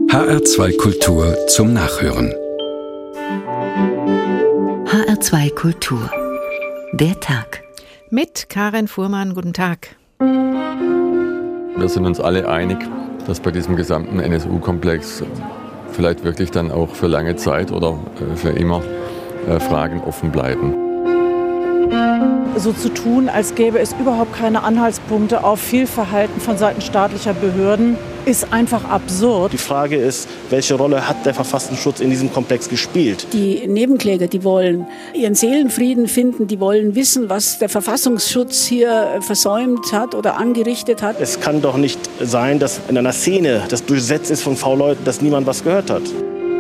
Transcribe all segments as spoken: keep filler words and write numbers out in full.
H R zwei Kultur zum Nachhören. H R zwei Kultur. Der Tag. Mit Karin Fuhrmann, guten Tag. Wir sind uns alle einig, dass bei diesem gesamten N S U-Komplex vielleicht wirklich dann auch für lange Zeit oder für immer Fragen offen bleiben. So zu tun, als gäbe es überhaupt keine Anhaltspunkte auf Fehlverhalten von Seiten staatlicher Behörden, ist einfach absurd. Die Frage ist, welche Rolle hat der Verfassungsschutz in diesem Komplex gespielt? Die Nebenkläger, die wollen ihren Seelenfrieden finden, die wollen wissen, was der Verfassungsschutz hier versäumt hat oder angerichtet hat. Es kann doch nicht sein, dass in einer Szene das durchsetzt ist von V-Leuten, dass niemand was gehört hat.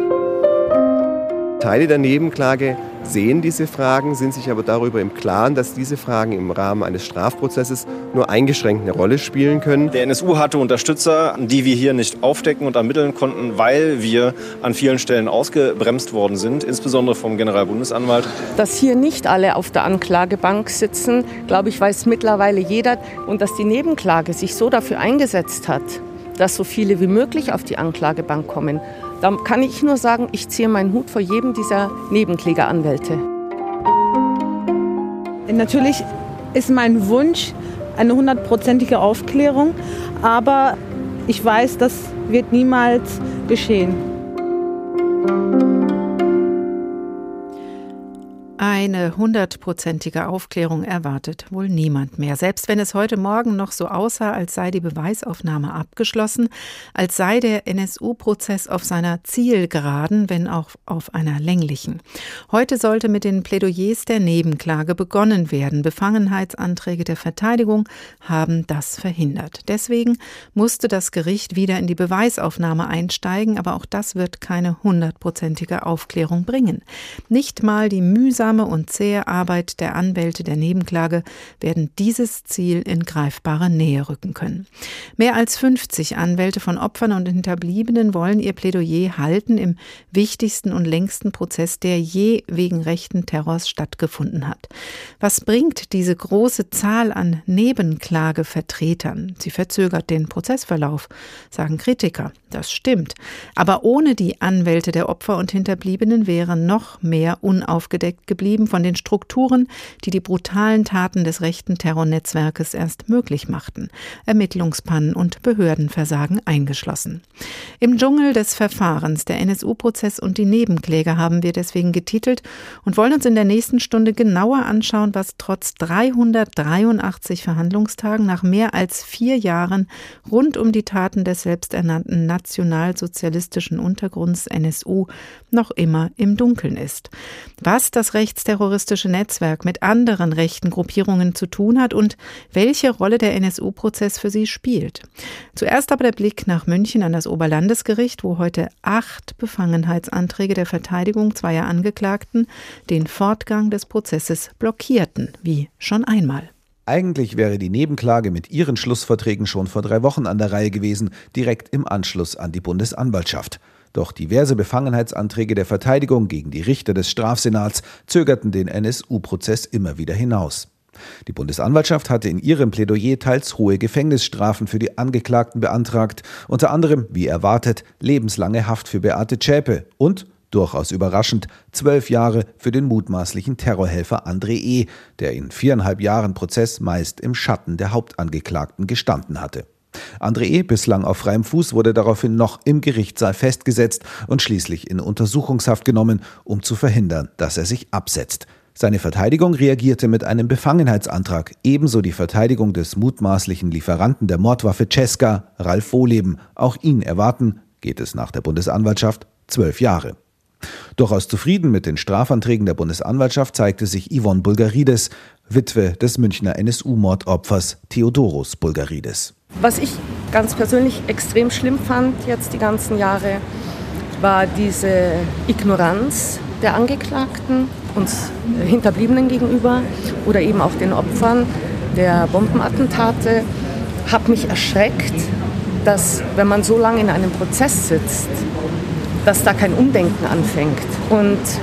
Teile der Nebenklage sehen diese Fragen, sind sich aber darüber im Klaren, dass diese Fragen im Rahmen eines Strafprozesses nur eingeschränkt eine Rolle spielen können. Der N S U hatte Unterstützer, die wir hier nicht aufdecken und ermitteln konnten, weil wir an vielen Stellen ausgebremst worden sind, insbesondere vom Generalbundesanwalt. Dass hier nicht alle auf der Anklagebank sitzen, glaube ich, weiß mittlerweile jeder. Und dass die Nebenklage sich so dafür eingesetzt hat, dass so viele wie möglich auf die Anklagebank kommen. Da kann ich nur sagen, ich ziehe meinen Hut vor jedem dieser Nebenklägeranwälte. Natürlich ist mein Wunsch eine hundertprozentige Aufklärung, aber ich weiß, das wird niemals geschehen. Eine hundertprozentige Aufklärung erwartet wohl niemand mehr. Selbst wenn es heute Morgen noch so aussah, als sei die Beweisaufnahme abgeschlossen, als sei der N S U-Prozess auf seiner Zielgeraden, wenn auch auf einer länglichen. Heute sollte mit den Plädoyers der Nebenklage begonnen werden. Befangenheitsanträge der Verteidigung haben das verhindert. Deswegen musste das Gericht wieder in die Beweisaufnahme einsteigen, aber auch das wird keine hundertprozentige Aufklärung bringen. Nicht mal die mühsame und zähe Arbeit der Anwälte der Nebenklage werden dieses Ziel in greifbare Nähe rücken können. Mehr als fünfzig Anwälte von Opfern und Hinterbliebenen wollen ihr Plädoyer halten im wichtigsten und längsten Prozess, der je wegen rechten Terrors stattgefunden hat. Was bringt diese große Zahl an Nebenklagevertretern? Sie verzögert den Prozessverlauf, sagen Kritiker. Das stimmt. Aber ohne die Anwälte der Opfer und Hinterbliebenen wäre noch mehr unaufgedeckt geblieben von den Strukturen, die die brutalen Taten des rechten Terrornetzwerkes erst möglich machten. Ermittlungspannen und Behördenversagen eingeschlossen. Im Dschungel des Verfahrens, der N S U-Prozess und die Nebenkläger haben wir deswegen getitelt und wollen uns in der nächsten Stunde genauer anschauen, was trotz dreihundertdreiundachtzig Verhandlungstagen nach mehr als vier Jahren rund um die Taten des selbsternannten nationalsozialistischen Untergrunds N S U noch immer im Dunkeln ist. Was das rechtsterroristische Netzwerk mit anderen rechten Gruppierungen zu tun hat und welche Rolle der N S U-Prozess für sie spielt. Zuerst aber der Blick nach München an das Oberlandesgericht, wo heute acht Befangenheitsanträge der Verteidigung zweier Angeklagten den Fortgang des Prozesses blockierten, wie schon einmal. Eigentlich wäre die Nebenklage mit ihren Schlussverträgen schon vor drei Wochen an der Reihe gewesen, direkt im Anschluss an die Bundesanwaltschaft. Doch diverse Befangenheitsanträge der Verteidigung gegen die Richter des Strafsenats zögerten den N S U-Prozess immer wieder hinaus. Die Bundesanwaltschaft hatte in ihrem Plädoyer teils hohe Gefängnisstrafen für die Angeklagten beantragt, unter anderem, wie erwartet, lebenslange Haft für Beate Zschäpe und durchaus überraschend, zwölf Jahre für den mutmaßlichen Terrorhelfer André E., der in viereinhalb Jahren Prozess meist im Schatten der Hauptangeklagten gestanden hatte. André E., bislang auf freiem Fuß, wurde daraufhin noch im Gerichtssaal festgesetzt und schließlich in Untersuchungshaft genommen, um zu verhindern, dass er sich absetzt. Seine Verteidigung reagierte mit einem Befangenheitsantrag, ebenso die Verteidigung des mutmaßlichen Lieferanten der Mordwaffe Cesca, Ralf Wohleben. Auch ihn erwarten, geht es nach der Bundesanwaltschaft, zwölf Jahre. Durchaus zufrieden mit den Strafanträgen der Bundesanwaltschaft zeigte sich Yvonne Bulgarides, Witwe des Münchner N S U-Mordopfers Theodoros Bulgarides. Was ich ganz persönlich extrem schlimm fand jetzt die ganzen Jahre, war diese Ignoranz der Angeklagten, uns Hinterbliebenen gegenüber oder eben auch den Opfern der Bombenattentate. Hat mich erschreckt, dass, wenn man so lange in einem Prozess sitzt, dass da kein Umdenken anfängt. Und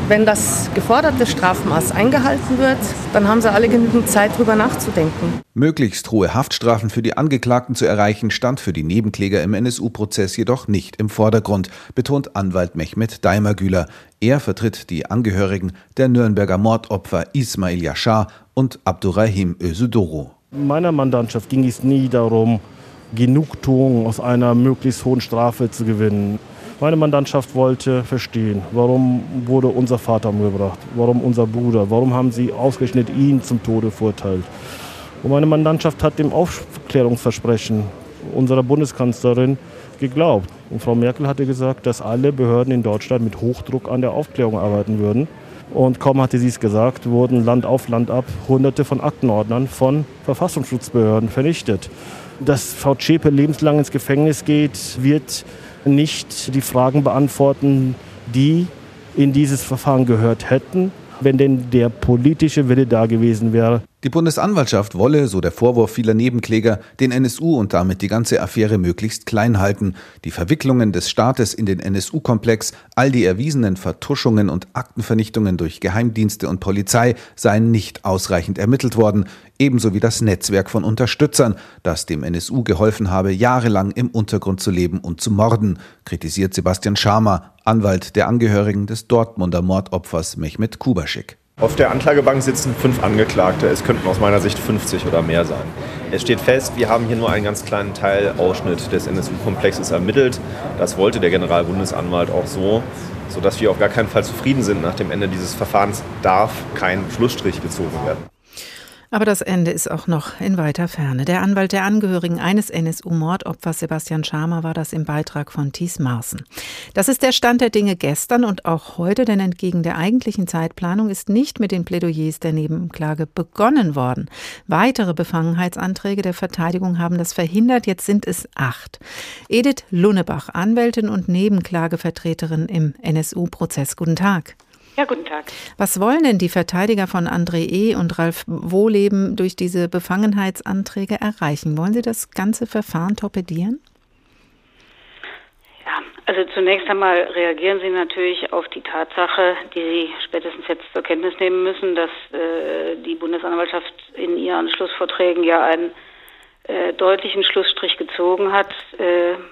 wenn das geforderte Strafmaß eingehalten wird, dann haben sie alle genügend Zeit, drüber nachzudenken. Möglichst hohe Haftstrafen für die Angeklagten zu erreichen, stand für die Nebenkläger im N S U-Prozess jedoch nicht im Vordergrund, betont Anwalt Mehmet Daimagüler. Er vertritt die Angehörigen der Nürnberger Mordopfer Ismail Yashar und Abdurrahim Özüdoro. Meiner Mandantschaft ging es nie darum, Genugtuung aus einer möglichst hohen Strafe zu gewinnen. Meine Mandantschaft wollte verstehen, warum wurde unser Vater umgebracht, warum unser Bruder, warum haben sie ausgerechnet ihn zum Tode verurteilt. Und meine Mandantschaft hat dem Aufklärungsversprechen unserer Bundeskanzlerin geglaubt. Und Frau Merkel hatte gesagt, dass alle Behörden in Deutschland mit Hochdruck an der Aufklärung arbeiten würden. Und kaum hatte sie es gesagt, wurden Land auf Land ab Hunderte von Aktenordnern von Verfassungsschutzbehörden vernichtet. Dass Frau Zschäpe lebenslang ins Gefängnis geht, wird nicht die Fragen beantworten, die in dieses Verfahren gehört hätten, wenn denn der politische Wille da gewesen wäre. Die Bundesanwaltschaft wolle, so der Vorwurf vieler Nebenkläger, den N S U und damit die ganze Affäre möglichst klein halten. Die Verwicklungen des Staates in den N S U-Komplex, all die erwiesenen Vertuschungen und Aktenvernichtungen durch Geheimdienste und Polizei seien nicht ausreichend ermittelt worden, ebenso wie das Netzwerk von Unterstützern, das dem N S U geholfen habe, jahrelang im Untergrund zu leben und zu morden, kritisiert Sebastian Schama, Anwalt der Angehörigen des Dortmunder Mordopfers Mehmet Kubaschik. Auf der Anklagebank sitzen fünf Angeklagte. Es könnten aus meiner Sicht fünfzig oder mehr sein. Es steht fest, wir haben hier nur einen ganz kleinen Teilausschnitt des N S U-Komplexes ermittelt. Das wollte der Generalbundesanwalt auch so, sodass wir auf gar keinen Fall zufrieden sind. Nach dem Ende dieses Verfahrens darf kein Schlussstrich gezogen werden. Aber das Ende ist auch noch in weiter Ferne. Der Anwalt der Angehörigen eines N S U-Mordopfers, Sebastian Schama, war das im Beitrag von Thies Maaßen. Das ist der Stand der Dinge gestern und auch heute, denn entgegen der eigentlichen Zeitplanung ist nicht mit den Plädoyers der Nebenklage begonnen worden. Weitere Befangenheitsanträge der Verteidigung haben das verhindert. Jetzt sind es acht. Edith Lunnebach, Anwältin und Nebenklagevertreterin im N S U-Prozess. Guten Tag. Ja, guten Tag. Was wollen denn die Verteidiger von André E. und Ralf Wohleben durch diese Befangenheitsanträge erreichen? Wollen sie das ganze Verfahren torpedieren? Ja, also zunächst einmal reagieren sie natürlich auf die Tatsache, die sie spätestens jetzt zur Kenntnis nehmen müssen, dass äh, die Bundesanwaltschaft in ihren Schlussvorträgen ja einen äh, deutlichen Schlussstrich gezogen hat. Äh, äh,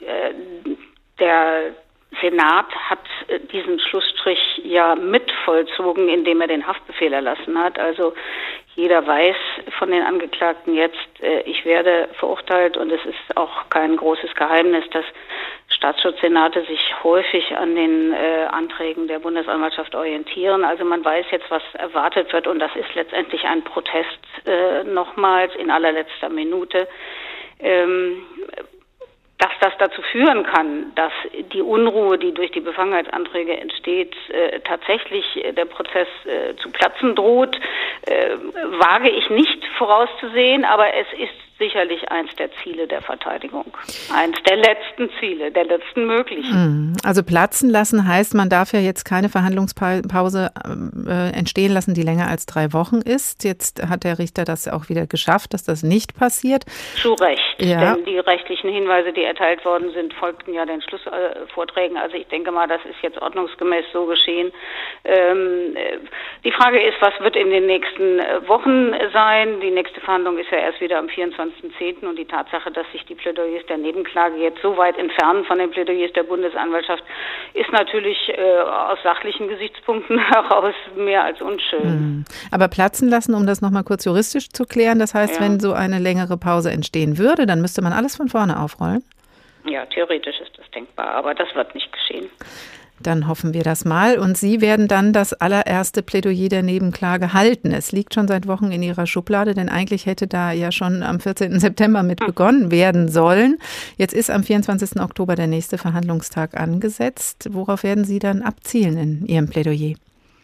der Senat hat diesen Schlussstrich ja mit vollzogen, indem er den Haftbefehl erlassen hat. Also jeder weiß von den Angeklagten jetzt, ich werde verurteilt, und es ist auch kein großes Geheimnis, dass Staatsschutzsenate sich häufig an den äh, Anträgen der Bundesanwaltschaft orientieren. Also man weiß jetzt, was erwartet wird, und das ist letztendlich ein Protest äh, nochmals in allerletzter Minute. Ähm, Dass das dazu führen kann, dass die Unruhe, die durch die Befangenheitsanträge entsteht, äh, tatsächlich äh, der Prozess äh, zu platzen droht, äh, wage ich nicht vorauszusehen, aber es ist sicherlich eins der Ziele der Verteidigung. Eins der letzten Ziele, der letzten möglichen. Also platzen lassen heißt, man darf ja jetzt keine Verhandlungspause äh, entstehen lassen, die länger als drei Wochen ist. Jetzt hat der Richter das auch wieder geschafft, dass das nicht passiert. Zu Recht, ja. Denn die rechtlichen Hinweise, die erteilt worden sind, folgten ja den Schlussvorträgen. Also ich denke mal, das ist jetzt ordnungsgemäß so geschehen. Ähm, die Frage ist, was wird in den nächsten Wochen sein? Die nächste Verhandlung ist ja erst wieder am vierundzwanzigsten zehnten und die Tatsache, dass sich die Plädoyers der Nebenklage jetzt so weit entfernen von den Plädoyers der Bundesanwaltschaft, ist natürlich äh, aus sachlichen Gesichtspunkten heraus mehr als unschön. Aber platzen lassen, um das nochmal kurz juristisch zu klären, das heißt, Ja. wenn so eine längere Pause entstehen würde, dann müsste man alles von vorne aufrollen? Ja, theoretisch ist das denkbar, aber das wird nicht geschehen. Dann hoffen wir das mal. Und Sie werden dann das allererste Plädoyer der Nebenklage halten. Es liegt schon seit Wochen in Ihrer Schublade, denn eigentlich hätte da ja schon am vierzehnten September mit begonnen werden sollen. Jetzt ist am vierundzwanzigsten Oktober der nächste Verhandlungstag angesetzt. Worauf werden Sie dann abzielen in Ihrem Plädoyer?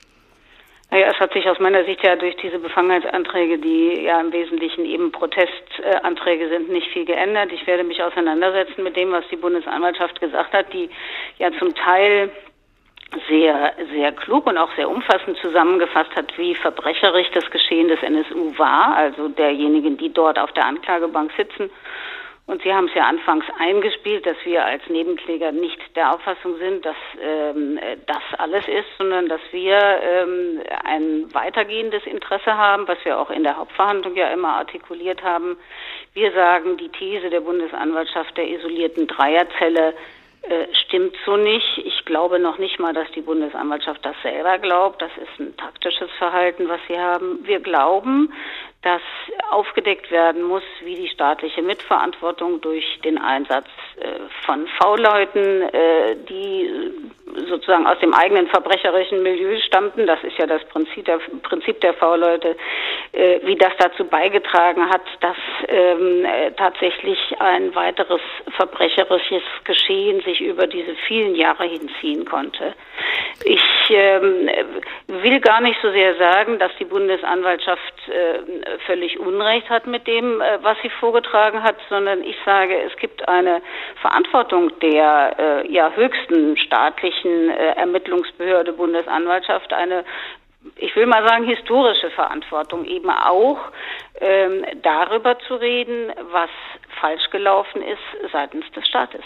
Naja, es hat sich aus meiner Sicht ja durch diese Befangenheitsanträge, die ja im Wesentlichen eben Protestanträge sind, nicht viel geändert. Ich werde mich auseinandersetzen mit dem, was die Bundesanwaltschaft gesagt hat, die ja zum Teil sehr, sehr klug und auch sehr umfassend zusammengefasst hat, wie verbrecherisch das Geschehen des N S U war, also derjenigen, die dort auf der Anklagebank sitzen. Und Sie haben es ja anfangs eingespielt, dass wir als Nebenkläger nicht der Auffassung sind, dass ähm, das alles ist, sondern dass wir ähm, ein weitergehendes Interesse haben, was wir auch in der Hauptverhandlung ja immer artikuliert haben. Wir sagen, die These der Bundesanwaltschaft der isolierten Dreierzelle äh, stimmt so nicht. Ich glaube noch nicht mal, dass die Bundesanwaltschaft das selber glaubt. Das ist ein taktisches Verhalten, was sie haben. Wir glauben, dass aufgedeckt werden muss, wie die staatliche Mitverantwortung durch den Einsatz äh, von V-Leuten, äh, die sozusagen aus dem eigenen verbrecherischen Milieu stammten, das ist ja das Prinzip der, Prinzip der V-Leute, äh, wie das dazu beigetragen hat, dass ähm, äh, tatsächlich ein weiteres verbrecherisches Geschehen sich über diese vielen Jahre hinziehen konnte. Ich ähm, will gar nicht so sehr sagen, dass die Bundesanwaltschaft äh, völlig Unrecht hat mit dem, äh, was sie vorgetragen hat, sondern ich sage, es gibt eine Verantwortung der äh, ja höchsten staatlichen äh, Ermittlungsbehörde Bundesanwaltschaft, eine, ich will mal sagen, historische Verantwortung, eben auch ähm, darüber zu reden, was falsch gelaufen ist seitens des Staates.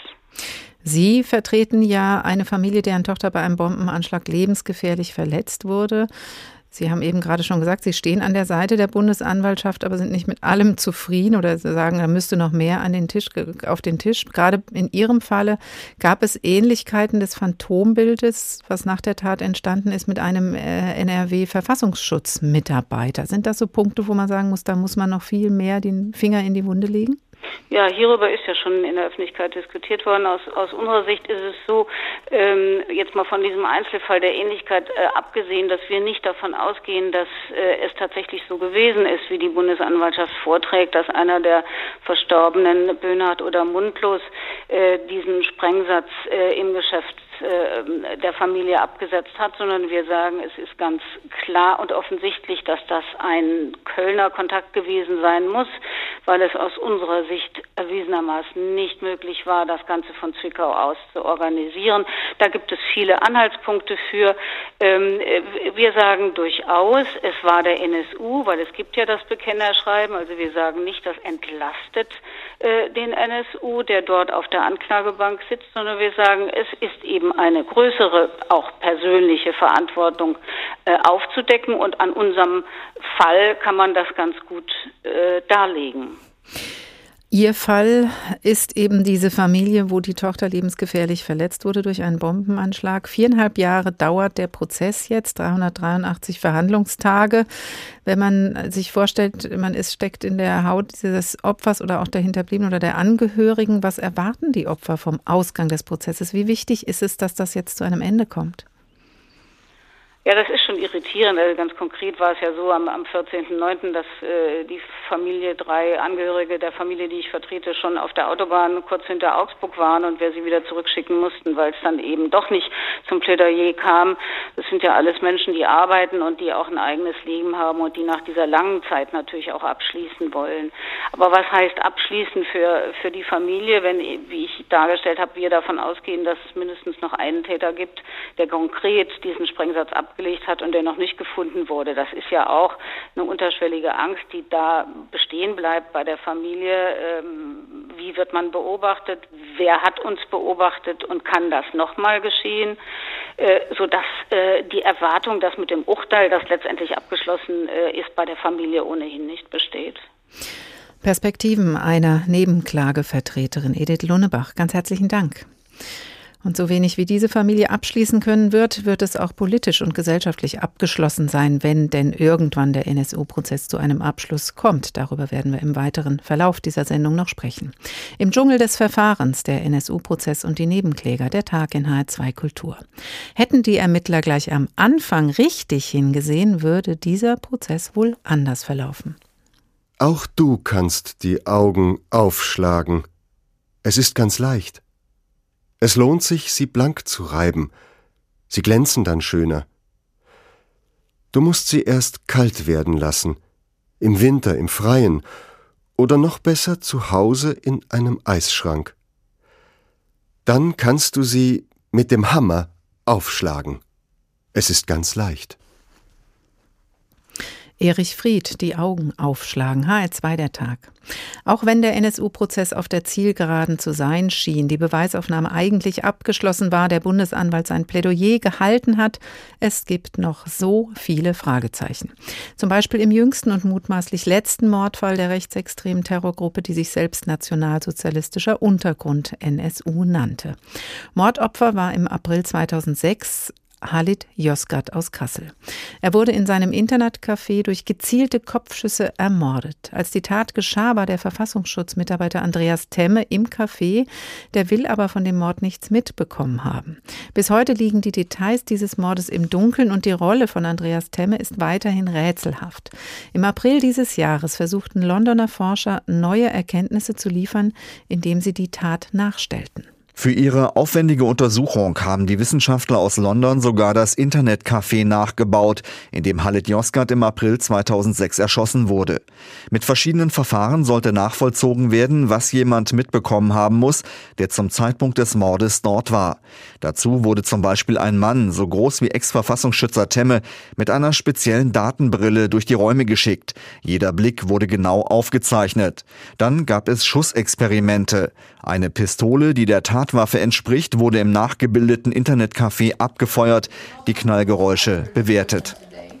Sie vertreten ja eine Familie, deren Tochter bei einem Bombenanschlag lebensgefährlich verletzt wurde. Sie haben eben gerade schon gesagt, Sie stehen an der Seite der Bundesanwaltschaft, aber sind nicht mit allem zufrieden oder sagen, da müsste noch mehr an den Tisch, auf den Tisch. Gerade in Ihrem Falle gab es Ähnlichkeiten des Phantombildes, was nach der Tat entstanden ist, mit einem äh, N R W-Verfassungsschutzmitarbeiter. Sind das so Punkte, wo man sagen muss, da muss man noch viel mehr den Finger in die Wunde legen? Ja, hierüber ist ja schon in der Öffentlichkeit diskutiert worden. Aus, aus unserer Sicht ist es so, ähm, jetzt mal von diesem Einzelfall der Ähnlichkeit äh, abgesehen, dass wir nicht davon ausgehen, dass äh, es tatsächlich so gewesen ist, wie die Bundesanwaltschaft vorträgt, dass einer der Verstorbenen, Böhnhardt oder Mundlos, äh, diesen Sprengsatz äh, im Geschäft der Familie abgesetzt hat, sondern wir sagen, es ist ganz klar und offensichtlich, dass das ein Kölner Kontakt gewesen sein muss, weil es aus unserer Sicht erwiesenermaßen nicht möglich war, das Ganze von Zwickau aus zu organisieren. Da gibt es viele Anhaltspunkte für. Wir sagen durchaus, es war der N S U, weil es gibt ja das Bekennerschreiben, also wir sagen nicht, das entlastet den N S U, der dort auf der Anklagebank sitzt, sondern wir sagen, es ist eben eine größere, auch persönliche Verantwortung äh, aufzudecken und an unserem Fall kann man das ganz gut äh, darlegen. Ihr Fall ist eben diese Familie, wo die Tochter lebensgefährlich verletzt wurde durch einen Bombenanschlag. Viereinhalb Jahre dauert der Prozess jetzt, dreihundertdreiundachtzig Verhandlungstage. Wenn man sich vorstellt, man ist, steckt in der Haut des Opfers oder auch der Hinterbliebenen oder der Angehörigen, was erwarten die Opfer vom Ausgang des Prozesses? Wie wichtig ist es, dass das jetzt zu einem Ende kommt? Ja, das ist schon irritierend. Also ganz konkret war es ja so am, am vierzehnten neunten, dass äh, die Familie, drei Angehörige der Familie, die ich vertrete, schon auf der Autobahn kurz hinter Augsburg waren und wir sie wieder zurückschicken mussten, weil es dann eben doch nicht zum Plädoyer kam. Das sind ja alles Menschen, die arbeiten und die auch ein eigenes Leben haben und die nach dieser langen Zeit natürlich auch abschließen wollen. Aber was heißt abschließen für, für die Familie, wenn, wie ich dargestellt habe, wir davon ausgehen, dass es mindestens noch einen Täter gibt, der konkret diesen Sprengsatz ab gelegt hat und der noch nicht gefunden wurde. Das ist ja auch eine unterschwellige Angst, die da bestehen bleibt bei der Familie. Ähm, wie wird man beobachtet? Wer hat uns beobachtet und kann das nochmal geschehen? Äh, sodass äh, die Erwartung, dass mit dem Urteil, das letztendlich abgeschlossen äh, ist, bei der Familie ohnehin nicht besteht. Perspektiven einer Nebenklagevertreterin, Edith Lunnebach. Ganz herzlichen Dank. Und so wenig wie diese Familie abschließen können wird, wird es auch politisch und gesellschaftlich abgeschlossen sein, wenn denn irgendwann der N S U-Prozess zu einem Abschluss kommt. Darüber werden wir im weiteren Verlauf dieser Sendung noch sprechen. Im Dschungel des Verfahrens, der N S U-Prozess und die Nebenkläger, der Tag in H R zwei Kultur. Hätten die Ermittler gleich am Anfang richtig hingesehen, würde dieser Prozess wohl anders verlaufen. Auch du kannst die Augen aufschlagen. Es ist ganz leicht. Es lohnt sich, sie blank zu reiben. Sie glänzen dann schöner. Du musst sie erst kalt werden lassen. Im Winter, im Freien. Oder noch besser zu Hause in einem Eisschrank. Dann kannst du sie mit dem Hammer aufschlagen. Es ist ganz leicht. Erich Fried, die Augen aufschlagen, H R zwei der Tag. Auch wenn der N S U-Prozess auf der Zielgeraden zu sein schien, die Beweisaufnahme eigentlich abgeschlossen war, der Bundesanwalt sein Plädoyer gehalten hat, es gibt noch so viele Fragezeichen. Zum Beispiel im jüngsten und mutmaßlich letzten Mordfall der rechtsextremen Terrorgruppe, die sich selbst Nationalsozialistischer Untergrund N S U nannte. Mordopfer war im April zweitausendsechs Halit Yozgat aus Kassel. Er wurde in seinem Internetcafé durch gezielte Kopfschüsse ermordet. Als die Tat geschah, war der Verfassungsschutzmitarbeiter Andreas Temme im Café. Der will aber von dem Mord nichts mitbekommen haben. Bis heute liegen die Details dieses Mordes im Dunkeln und die Rolle von Andreas Temme ist weiterhin rätselhaft. Im April dieses Jahres versuchten Londoner Forscher, neue Erkenntnisse zu liefern, indem sie die Tat nachstellten. Für ihre aufwendige Untersuchung haben die Wissenschaftler aus London sogar das Internetcafé nachgebaut, in dem Halit Yozgat im April zweitausendsechs erschossen wurde. Mit verschiedenen Verfahren sollte nachvollzogen werden, was jemand mitbekommen haben muss, der zum Zeitpunkt des Mordes dort war. Dazu wurde zum Beispiel ein Mann, so groß wie Ex-Verfassungsschützer Temme, mit einer speziellen Datenbrille durch die Räume geschickt. Jeder Blick wurde genau aufgezeichnet. Dann gab es Schussexperimente. Eine Pistole, die der Tatwaffe entspricht, wurde im nachgebildeten Internetcafé abgefeuert, die Knallgeräusche bewertet.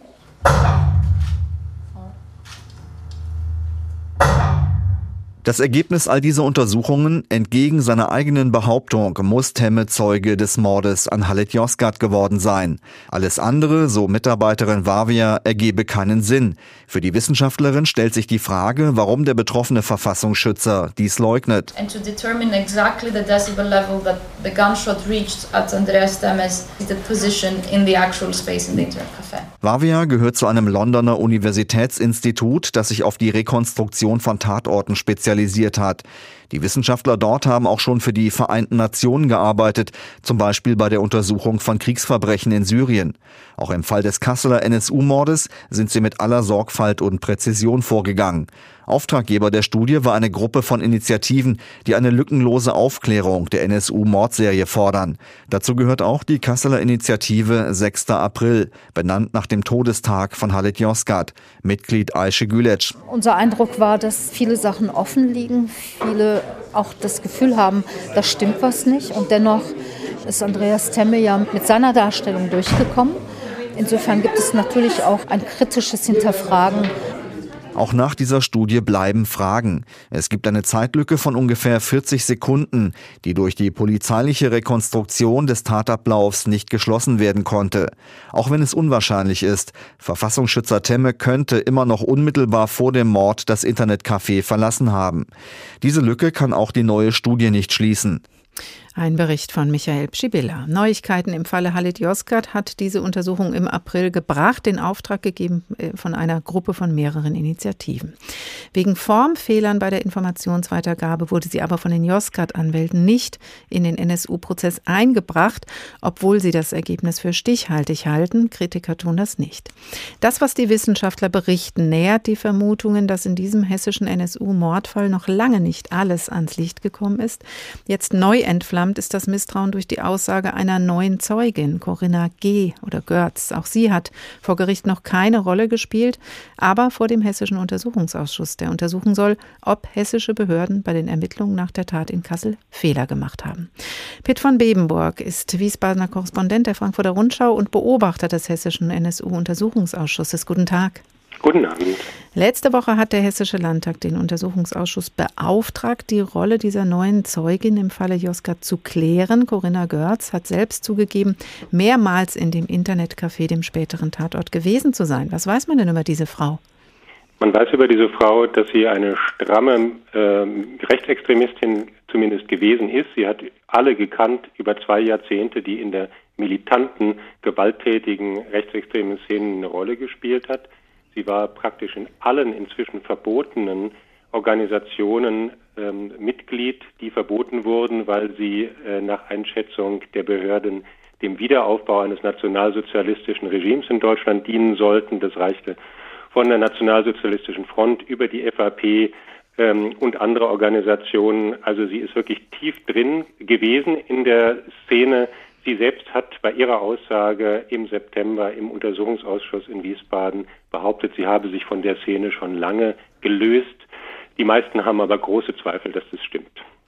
Das Ergebnis all dieser Untersuchungen, entgegen seiner eigenen Behauptung, muss Temme Zeuge des Mordes an Halit Yozgat geworden sein. Alles andere, so Mitarbeiterin Vavia, ergebe keinen Sinn. Für die Wissenschaftlerin stellt sich die Frage, warum der betroffene Verfassungsschützer dies leugnet. And to determine exactly the decibel level that the gunshot reached at Andreas Temme's position in the actual space in the Internet Café. Vavia gehört zu einem Londoner Universitätsinstitut, das sich auf die Rekonstruktion von Tatorten spezialisiert hat. Die Wissenschaftler dort haben auch schon für die Vereinten Nationen gearbeitet, zum Beispiel bei der Untersuchung von Kriegsverbrechen in Syrien. Auch im Fall des Kasseler N S U-Mordes sind sie mit aller Sorgfalt und Präzision vorgegangen. Auftraggeber der Studie war eine Gruppe von Initiativen, die eine lückenlose Aufklärung der N S U-Mordserie fordern. Dazu gehört auch die Kasseler Initiative sechster April, benannt nach dem Todestag von Halit Yozgat. Mitglied Ayşe Güleç. Unser Eindruck war, dass viele Sachen offen liegen, viele auch das Gefühl haben, da stimmt was nicht. Und dennoch ist Andreas Temme ja mit seiner Darstellung durchgekommen. Insofern gibt es natürlich auch ein kritisches Hinterfragen. Auch nach dieser Studie bleiben Fragen. Es gibt eine Zeitlücke von ungefähr vierzig Sekunden, die durch die polizeiliche Rekonstruktion des Tatablaufs nicht geschlossen werden konnte. Auch wenn es unwahrscheinlich ist, Verfassungsschützer Temme könnte immer noch unmittelbar vor dem Mord das Internetcafé verlassen haben. Diese Lücke kann auch die neue Studie nicht schließen. Ein Bericht von Michael Pschibilla. Neuigkeiten im Falle Halit Yozgat hat diese Untersuchung im April gebracht, in Auftrag gegeben von einer Gruppe von mehreren Initiativen. Wegen Formfehlern bei der Informationsweitergabe wurde sie aber von den Yozgat-Anwälten nicht in den N S U-Prozess eingebracht, obwohl sie das Ergebnis für stichhaltig halten. Kritiker tun das nicht. Das, was die Wissenschaftler berichten, nähert die Vermutungen, dass in diesem hessischen N S U-Mordfall noch lange nicht alles ans Licht gekommen ist. Jetzt neu entflammt ist das Misstrauen durch die Aussage einer neuen Zeugin, Corinna G. oder Görz. Auch sie hat vor Gericht noch keine Rolle gespielt, aber vor dem Hessischen Untersuchungsausschuss, der untersuchen soll, ob hessische Behörden bei den Ermittlungen nach der Tat in Kassel Fehler gemacht haben. Pitt von Bebenburg ist Wiesbadener Korrespondent der Frankfurter Rundschau und Beobachter des Hessischen N S U-Untersuchungsausschusses. Guten Tag. Guten Abend. Letzte Woche hat der Hessische Landtag den Untersuchungsausschuss beauftragt, die Rolle dieser neuen Zeugin im Falle Yozgat zu klären. Corinna Görz hat selbst zugegeben, mehrmals in dem Internetcafé, dem späteren Tatort, gewesen zu sein. Was weiß man denn über diese Frau? Man weiß über diese Frau, dass sie eine stramme äh, Rechtsextremistin zumindest gewesen ist. Sie hat alle gekannt über zwei Jahrzehnte, die in der militanten, gewalttätigen rechtsextremen Szene eine Rolle gespielt hat. Sie war praktisch in allen inzwischen verbotenen Organisationen ähm, Mitglied, die verboten wurden, weil sie äh, nach Einschätzung der Behörden dem Wiederaufbau eines nationalsozialistischen Regimes in Deutschland dienen sollten. Das reichte von der Nationalsozialistischen Front über die F A P ähm, und andere Organisationen. Also sie ist wirklich tief drin gewesen in der Szene. Sie selbst hat bei ihrer Aussage im September im Untersuchungsausschuss in Wiesbaden behauptet, sie habe sich von der Szene schon lange gelöst. Die meisten haben aber große Zweifel, dass das stimmt.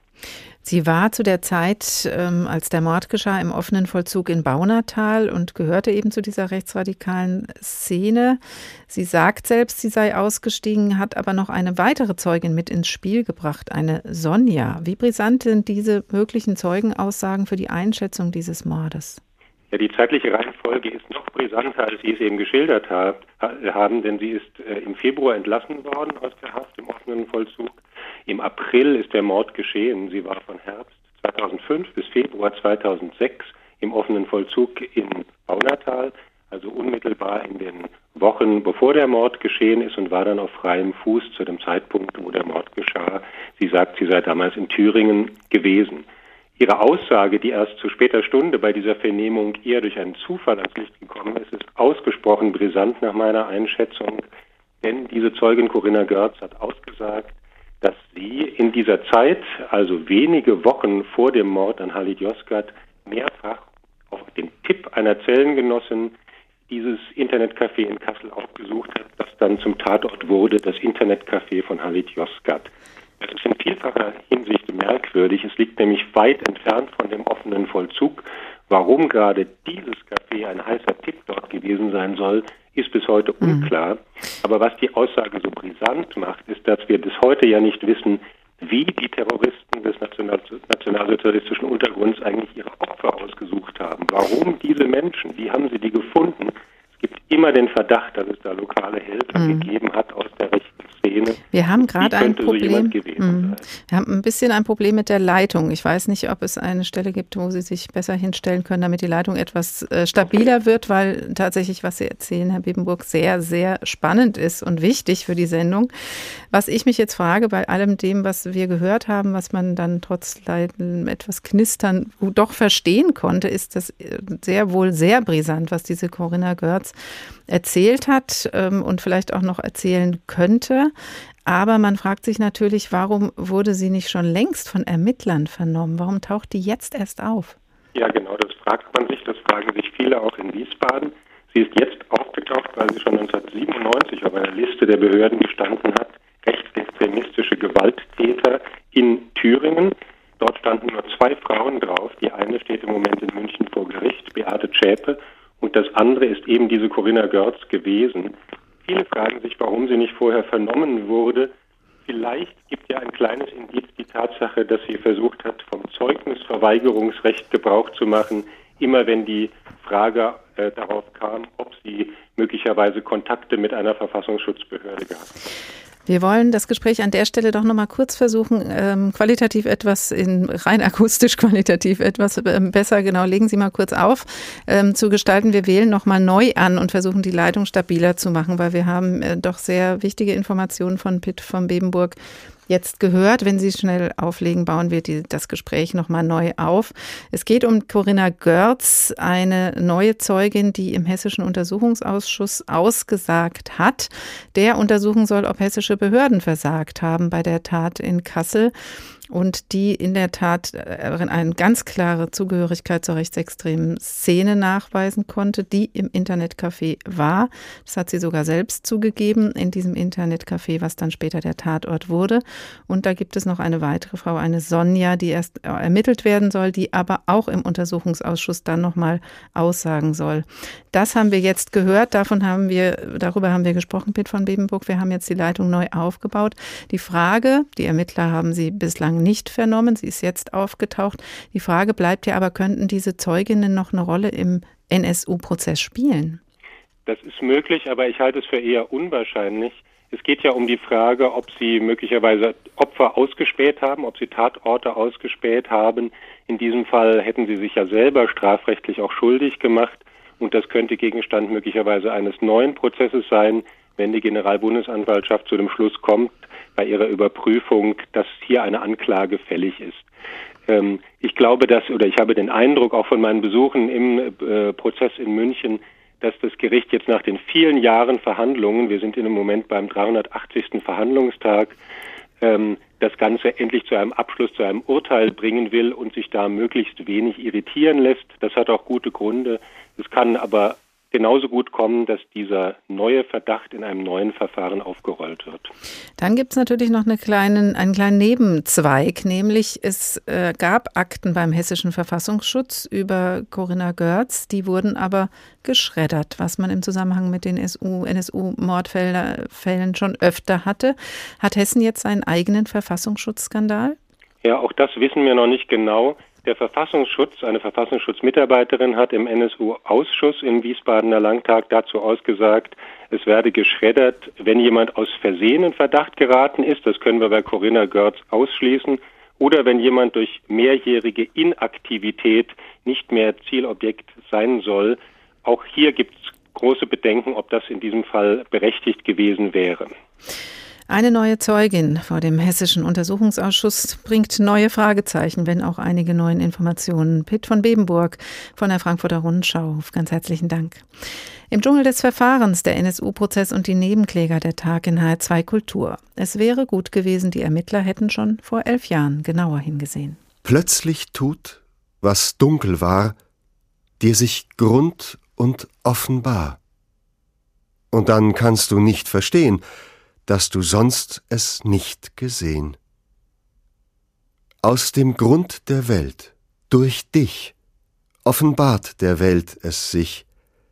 Sie war zu der Zeit, ähm, als der Mord geschah, im offenen Vollzug in Baunatal und gehörte eben zu dieser rechtsradikalen Szene. Sie sagt selbst, sie sei ausgestiegen, hat aber noch eine weitere Zeugin mit ins Spiel gebracht, eine Sonja. Wie brisant sind diese möglichen Zeugenaussagen für die Einschätzung dieses Mordes? Ja, die zeitliche Reihenfolge ist noch brisanter, als Sie es eben geschildert hat, haben, denn sie ist äh, im Februar entlassen worden aus der Haft im offenen Vollzug. Im April ist der Mord geschehen. Sie war von Herbst zweitausendfünf bis Februar zweitausendsechs im offenen Vollzug in Baunatal, also unmittelbar in den Wochen, bevor der Mord geschehen ist, und war dann auf freiem Fuß zu dem Zeitpunkt, wo der Mord geschah. Sie sagt, sie sei damals in Thüringen gewesen. Ihre Aussage, die erst zu später Stunde bei dieser Vernehmung eher durch einen Zufall ans Licht gekommen ist, ist ausgesprochen brisant nach meiner Einschätzung, denn diese Zeugin Corinna Görz hat ausgesagt, dass sie in dieser Zeit, also wenige Wochen vor dem Mord an Halit Yozgat, mehrfach auf den Tipp einer Zellengenossin dieses Internetcafé in Kassel aufgesucht hat, das dann zum Tatort wurde, das Internetcafé von Halit Yozgat. Das ist in vielfacher Hinsicht merkwürdig. Es liegt nämlich weit entfernt von dem offenen Vollzug. Warum gerade dieses Café ein heißer Tipp dort gewesen sein soll, ist bis heute unklar. Mhm. Aber was die Aussage so brisant macht, ist, dass wir bis heute ja nicht wissen, wie die Terroristen des National- nationalsozialistischen Untergrunds eigentlich ihre Opfer ausgesucht haben. Warum diese Menschen? Wie haben sie die gefunden? Es gibt immer den Verdacht, dass es da lokale Helfer mhm. gegeben hat aus der rechten Szene. Wir haben gerade ein Problem. So mhm. Wir haben ein bisschen ein Problem mit der Leitung. Ich weiß nicht, ob es eine Stelle gibt, wo Sie sich besser hinstellen können, damit die Leitung etwas äh, stabiler wird, weil tatsächlich, was Sie erzählen, Herr Bebenburg, sehr, sehr spannend ist und wichtig für die Sendung. Was ich mich jetzt frage, bei allem dem, was wir gehört haben, was man dann trotz Leiden etwas knistern doch verstehen konnte, ist das sehr wohl sehr brisant, was diese Corinna Görz erzählt hat ähm, und vielleicht auch noch erzählen könnte. Aber man fragt sich natürlich, warum wurde sie nicht schon längst von Ermittlern vernommen? Warum taucht die jetzt erst auf? Ja, genau, das fragt man sich. Das fragen sich viele auch in Wiesbaden. Sie ist jetzt aufgetaucht, weil sie schon neunzehnhundertsiebenundneunzig auf einer Liste der Behörden gestanden hat, rechtsextremistische Gewalttäter in Thüringen. Dort standen nur zwei Frauen drauf. Die eine steht im Moment in München vor Gericht, Beate Zschäpe. Und das andere ist eben diese Corinna Görz gewesen. Viele fragen sich, warum sie nicht vorher vernommen wurde. Vielleicht gibt ja ein kleines Indiz die Tatsache, dass sie versucht hat, vom Zeugnisverweigerungsrecht Gebrauch zu machen, immer wenn die Frage äh, darauf kam, ob sie möglicherweise Kontakte mit einer Verfassungsschutzbehörde gehabt hat. Wir wollen das Gespräch an der Stelle doch noch mal kurz versuchen, ähm, qualitativ etwas, in rein akustisch qualitativ etwas ähm, besser, genau, legen Sie mal kurz auf, ähm, zu gestalten. Wir wählen noch mal neu an und versuchen, die Leitung stabiler zu machen, weil wir haben äh, doch sehr wichtige Informationen von Pitt von Bebenburg jetzt gehört. Wenn Sie schnell auflegen, bauen wir die, das Gespräch nochmal neu auf. Es geht um Corinna Görz, eine neue Zeugin, die im Hessischen Untersuchungsausschuss ausgesagt hat, der untersuchen soll, ob hessische Behörden versagt haben bei der Tat in Kassel. Und die in der Tat eine ganz klare Zugehörigkeit zur rechtsextremen Szene nachweisen konnte, die im Internetcafé war. Das hat sie sogar selbst zugegeben, in diesem Internetcafé, was dann später der Tatort wurde. Und da gibt es noch eine weitere Frau, eine Sonja, die erst ermittelt werden soll, die aber auch im Untersuchungsausschuss dann nochmal aussagen soll. Das haben wir jetzt gehört, davon haben wir, darüber haben wir gesprochen, Pitt von Bebenburg. Wir haben jetzt die Leitung neu aufgebaut. Die Frage, die Ermittler haben sie bislang nicht vernommen. Sie ist jetzt aufgetaucht. Die Frage bleibt ja aber, könnten diese Zeuginnen noch eine Rolle im N S U-Prozess spielen? Das ist möglich, aber ich halte es für eher unwahrscheinlich. Es geht ja um die Frage, ob sie möglicherweise Opfer ausgespäht haben, ob sie Tatorte ausgespäht haben. In diesem Fall hätten sie sich ja selber strafrechtlich auch schuldig gemacht. Und das könnte Gegenstand möglicherweise eines neuen Prozesses sein, wenn die Generalbundesanwaltschaft zu dem Schluss kommt, bei ihrer Überprüfung, dass hier eine Anklage fällig ist. Ähm, ich glaube, dass, oder ich habe den Eindruck auch von meinen Besuchen im äh, Prozess in München, dass das Gericht jetzt nach den vielen Jahren Verhandlungen, wir sind im Moment beim dreihundertachtzigsten Verhandlungstag, ähm, das Ganze endlich zu einem Abschluss, zu einem Urteil bringen will und sich da möglichst wenig irritieren lässt. Das hat auch gute Gründe. Es kann aber genauso gut kommen, dass dieser neue Verdacht in einem neuen Verfahren aufgerollt wird. Dann gibt es natürlich noch eine kleinen, einen kleinen Nebenzweig, nämlich es äh, gab Akten beim Hessischen Verfassungsschutz über Corinna Görz, die wurden aber geschreddert, was man im Zusammenhang mit den N S U-Mordfällen schon öfter hatte. Hat Hessen jetzt seinen eigenen Verfassungsschutzskandal? Ja, auch das wissen wir noch nicht genau. Der Verfassungsschutz, eine Verfassungsschutzmitarbeiterin hat im N S U-Ausschuss im Wiesbadener Landtag dazu ausgesagt, es werde geschreddert, wenn jemand aus Versehen in Verdacht geraten ist, das können wir bei Corinna Görz ausschließen, oder wenn jemand durch mehrjährige Inaktivität nicht mehr Zielobjekt sein soll. Auch hier gibt es große Bedenken, ob das in diesem Fall berechtigt gewesen wäre. Eine neue Zeugin vor dem Hessischen Untersuchungsausschuss bringt neue Fragezeichen, wenn auch einige neuen Informationen. Pitt von Bebenburg von der Frankfurter Rundschau. Ganz herzlichen Dank. Im Dschungel des Verfahrens, der N S U-Prozess und die Nebenkläger, der Tag in H R zwei Kultur. Es wäre gut gewesen, die Ermittler hätten schon vor elf Jahren genauer hingesehen. Plötzlich tut, was dunkel war, dir sich Grund und offenbar. Und dann kannst du nicht verstehen, dass du sonst es nicht gesehen. Aus dem Grund der Welt, durch dich, offenbart der Welt es sich.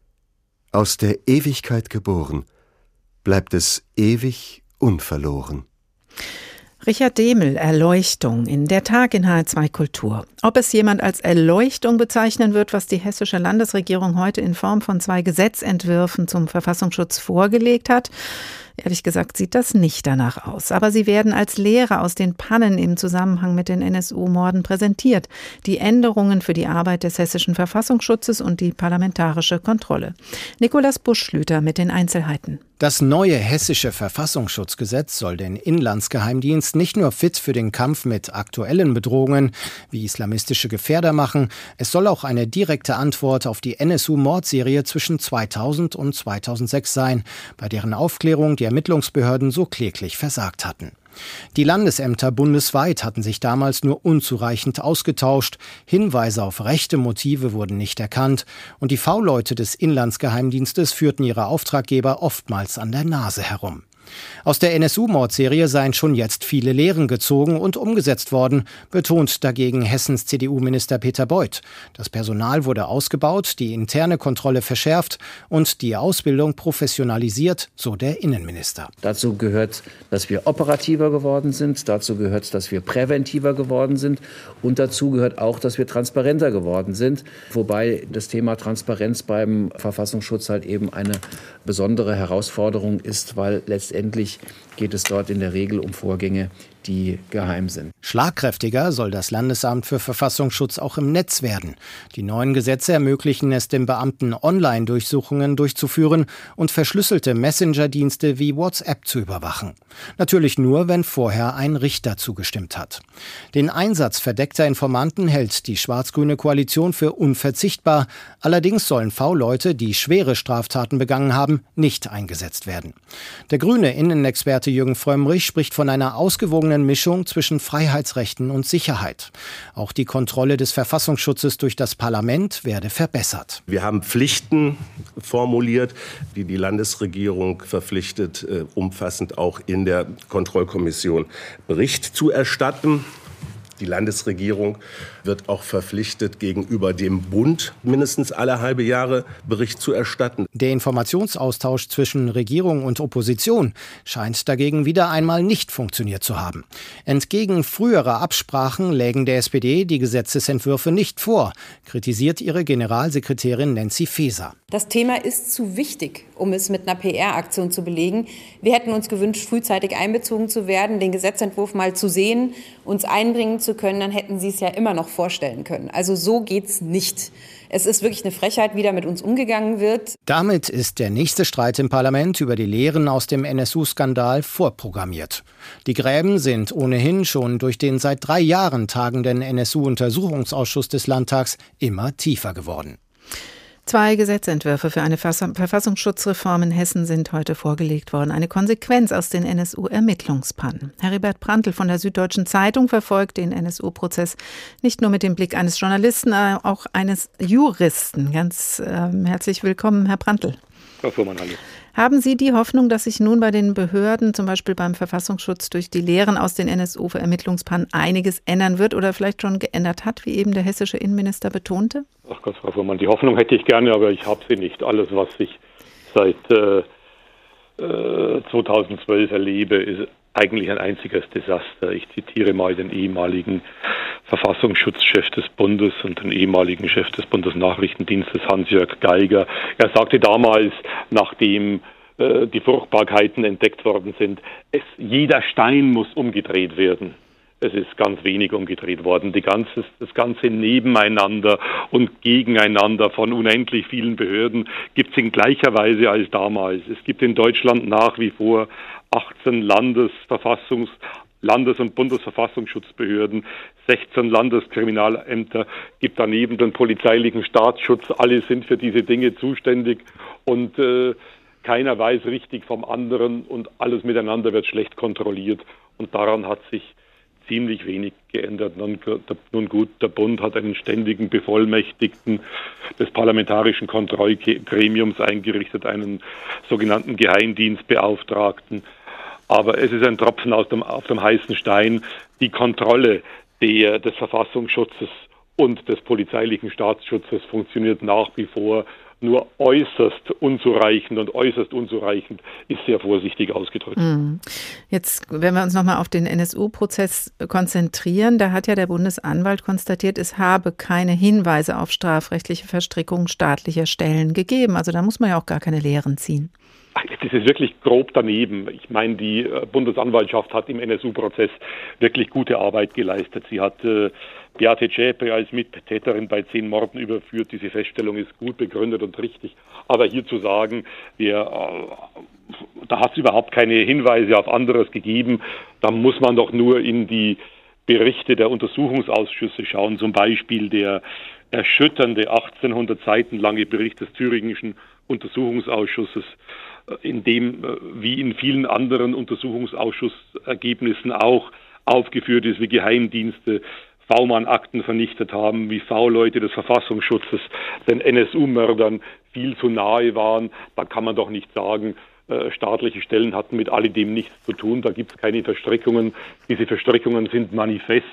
Aus der Ewigkeit geboren, bleibt es ewig unverloren. Richard Demel, Erleuchtung in der Tag in H R zwei Kultur. Ob es jemand als Erleuchtung bezeichnen wird, was die hessische Landesregierung heute in Form von zwei Gesetzentwürfen zum Verfassungsschutz vorgelegt hat, ehrlich gesagt sieht das nicht danach aus. Aber sie werden als Lehre aus den Pannen im Zusammenhang mit den N S U-Morden präsentiert. Die Änderungen für die Arbeit des hessischen Verfassungsschutzes und die parlamentarische Kontrolle. Nikolaus Buschlüter mit den Einzelheiten. Das neue hessische Verfassungsschutzgesetz soll den Inlandsgeheimdienst nicht nur fit für den Kampf mit aktuellen Bedrohungen wie islamistische Gefährder machen, es soll auch eine direkte Antwort auf die N S U-Mordserie zwischen zweitausend und zweitausendsechs sein, bei deren Aufklärung die Ermittlungsbehörden so kläglich versagt hatten. Die Landesämter bundesweit hatten sich damals nur unzureichend ausgetauscht, Hinweise auf rechte Motive wurden nicht erkannt und die V-Leute des Inlandsgeheimdienstes führten ihre Auftraggeber oftmals an der Nase herum. Aus der N S U-Mordserie seien schon jetzt viele Lehren gezogen und umgesetzt worden, betont dagegen Hessens C D U-Minister Peter Beuth. Das Personal wurde ausgebaut, die interne Kontrolle verschärft und die Ausbildung professionalisiert, so der Innenminister. Dazu gehört, dass wir operativer geworden sind, dazu gehört, dass wir präventiver geworden sind und dazu gehört auch, dass wir transparenter geworden sind, wobei das Thema Transparenz beim Verfassungsschutz halt eben eine besondere Herausforderung ist, weil letztendlich geht es dort in der Regel um Vorgänge, die geheim sind. Schlagkräftiger soll das Landesamt für Verfassungsschutz auch im Netz werden. Die neuen Gesetze ermöglichen es den Beamten, Online-Durchsuchungen durchzuführen und verschlüsselte Messenger-Dienste wie WhatsApp zu überwachen. Natürlich nur, wenn vorher ein Richter zugestimmt hat. Den Einsatz verdeckter Informanten hält die schwarz-grüne Koalition für unverzichtbar. Allerdings sollen V-Leute, die schwere Straftaten begangen haben, nicht eingesetzt werden. Der grüne Innenexperte Jürgen Frömmrich spricht von einer ausgewogenen Mischung zwischen Freiheitsrechten und Sicherheit. Auch die Kontrolle des Verfassungsschutzes durch das Parlament werde verbessert. Wir haben Pflichten formuliert, die die Landesregierung verpflichtet, äh, umfassend auch in der Kontrollkommission Bericht zu erstatten. Die Landesregierung wird auch verpflichtet, gegenüber dem Bund mindestens alle halbe Jahre Bericht zu erstatten. Der Informationsaustausch zwischen Regierung und Opposition scheint dagegen wieder einmal nicht funktioniert zu haben. Entgegen früherer Absprachen lägen der S P D die Gesetzesentwürfe nicht vor, kritisiert ihre Generalsekretärin Nancy Faeser. Das Thema ist zu wichtig, um es mit einer P R-Aktion zu belegen. Wir hätten uns gewünscht, frühzeitig einbezogen zu werden, den Gesetzentwurf mal zu sehen, uns einbringen zu können, dann hätten Sie es ja immer noch vorstellen können. Also so geht's nicht. Es ist wirklich eine Frechheit, wie da mit uns umgegangen wird. Damit ist der nächste Streit im Parlament über die Lehren aus dem N S U-Skandal vorprogrammiert. Die Gräben sind ohnehin schon durch den seit drei Jahren tagenden N S U-Untersuchungsausschuss des Landtags immer tiefer geworden. Zwei Gesetzentwürfe für eine Verfassungsschutzreform in Hessen sind heute vorgelegt worden. Eine Konsequenz aus den N S U-Ermittlungspannen. Heribert Prantl von der Süddeutschen Zeitung verfolgt den N S U-Prozess nicht nur mit dem Blick eines Journalisten, sondern auch eines Juristen. Ganz äh, herzlich willkommen, Herr Prantl. Frau Fuhrmann, hallo. Haben Sie die Hoffnung, dass sich nun bei den Behörden, zum Beispiel beim Verfassungsschutz, durch die Lehren aus den N S U-Ermittlungspannen einiges ändern wird oder vielleicht schon geändert hat, wie eben der hessische Innenminister betonte? Ach Gott, Frau Fuhrmann, die Hoffnung hätte ich gerne, aber ich habe sie nicht. Alles, was ich seit äh, äh, zweitausendzwölf erlebe, ist eigentlich ein einziges Desaster. Ich zitiere mal den ehemaligen Verfassungsschutzchef des Bundes und den ehemaligen Chef des Bundesnachrichtendienstes Hans-Jörg Geiger. Er sagte damals, nachdem äh, die Fruchtbarkeiten entdeckt worden sind, es, jeder Stein muss umgedreht werden. Es ist ganz wenig umgedreht worden. Die ganze, das ganze Nebeneinander und Gegeneinander von unendlich vielen Behörden gibt es in gleicher Weise als damals. Es gibt in Deutschland nach wie vor achtzehn Landesverfassungs-, Landes- und Bundesverfassungsschutzbehörden, sechzehn Landeskriminalämter, gibt daneben den polizeilichen Staatsschutz. Alle sind für diese Dinge zuständig und äh, keiner weiß richtig vom anderen und alles miteinander wird schlecht kontrolliert. Und daran hat sich ziemlich wenig geändert. Nun, nun gut, der Bund hat einen ständigen Bevollmächtigten des parlamentarischen Kontrollgremiums eingerichtet, einen sogenannten Geheimdienstbeauftragten. Aber es ist ein Tropfen aus dem, auf dem heißen Stein. Die Kontrolle der, des Verfassungsschutzes und des polizeilichen Staatsschutzes funktioniert nach wie vor nur äußerst unzureichend und äußerst unzureichend ist sehr vorsichtig ausgedrückt. Jetzt, wenn wir uns nochmal auf den N S U-Prozess konzentrieren, da hat ja der Bundesanwalt konstatiert, es habe keine Hinweise auf strafrechtliche Verstrickungen staatlicher Stellen gegeben. Also da muss man ja auch gar keine Lehren ziehen. Das ist wirklich grob daneben. Ich meine, die Bundesanwaltschaft hat im N S U-Prozess wirklich gute Arbeit geleistet. Sie hat äh, Beate Zschäpe als Mittäterin bei zehn Morden überführt. Diese Feststellung ist gut begründet und richtig. Aber hier zu sagen, wir, äh, da hat es überhaupt keine Hinweise auf anderes gegeben, da muss man doch nur in die Berichte der Untersuchungsausschüsse schauen. Zum Beispiel der erschütternde achtzehnhundert Seiten lange Bericht des Thüringischen Untersuchungsausschusses, in dem, wie in vielen anderen Untersuchungsausschussergebnissen auch aufgeführt ist, wie Geheimdienste V-Mann-Akten vernichtet haben, wie V-Leute des Verfassungsschutzes den N S U-Mördern viel zu nahe waren. Da kann man doch nicht sagen, äh, staatliche Stellen hatten mit alledem nichts zu tun. Da gibt es keine Verstrickungen. Diese Verstrickungen sind manifest.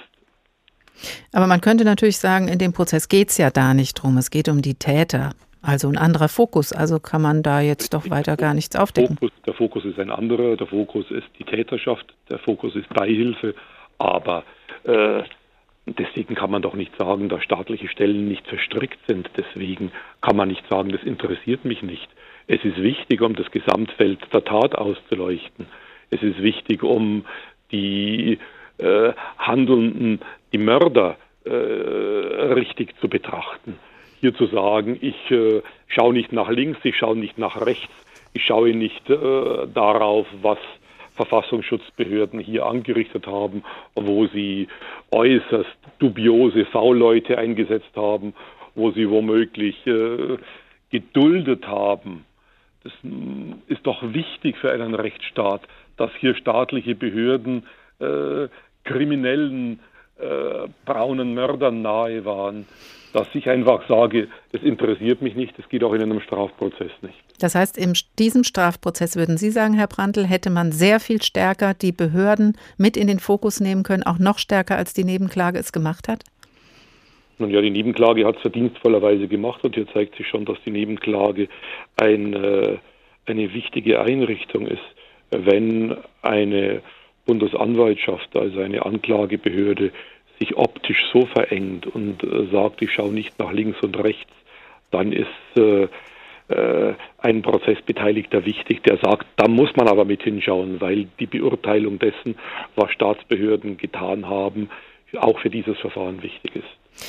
Aber man könnte natürlich sagen, in dem Prozess geht es ja da nicht drum. Es geht um die Täter. Also ein anderer Fokus, also kann man da jetzt doch weiter gar nichts aufdecken. Fokus, der Fokus ist ein anderer, der Fokus ist die Täterschaft, der Fokus ist Beihilfe, aber äh, deswegen kann man doch nicht sagen, dass staatliche Stellen nicht verstrickt sind, deswegen kann man nicht sagen, das interessiert mich nicht. Es ist wichtig, um das Gesamtfeld der Tat auszuleuchten. Es ist wichtig, um die äh, Handelnden, die Mörder äh, richtig zu betrachten. Hier zu sagen, ich äh, schaue nicht nach links, ich schaue nicht nach rechts, ich schaue nicht äh, darauf, was Verfassungsschutzbehörden hier angerichtet haben, wo sie äußerst dubiose V-Leute eingesetzt haben, wo sie womöglich äh, geduldet haben. Das ist doch wichtig für einen Rechtsstaat, dass hier staatliche Behörden äh, kriminellen, äh, braunen Mördern nahe waren. Dass ich einfach sage, es interessiert mich nicht, es geht auch in einem Strafprozess nicht. Das heißt, in diesem Strafprozess, würden Sie sagen, Herr Prantl, hätte man sehr viel stärker die Behörden mit in den Fokus nehmen können, auch noch stärker, als die Nebenklage es gemacht hat? Nun ja, die Nebenklage hat es verdienstvollerweise gemacht und hier zeigt sich schon, dass die Nebenklage ein, äh, eine wichtige Einrichtung ist. Wenn eine Bundesanwaltschaft, also eine Anklagebehörde, sich optisch so verengt und äh, sagt, ich schaue nicht nach links und rechts, dann ist äh, äh, ein Prozessbeteiligter wichtig, der sagt, da muss man aber mit hinschauen, weil die Beurteilung dessen, was Staatsbehörden getan haben, auch für dieses Verfahren wichtig ist.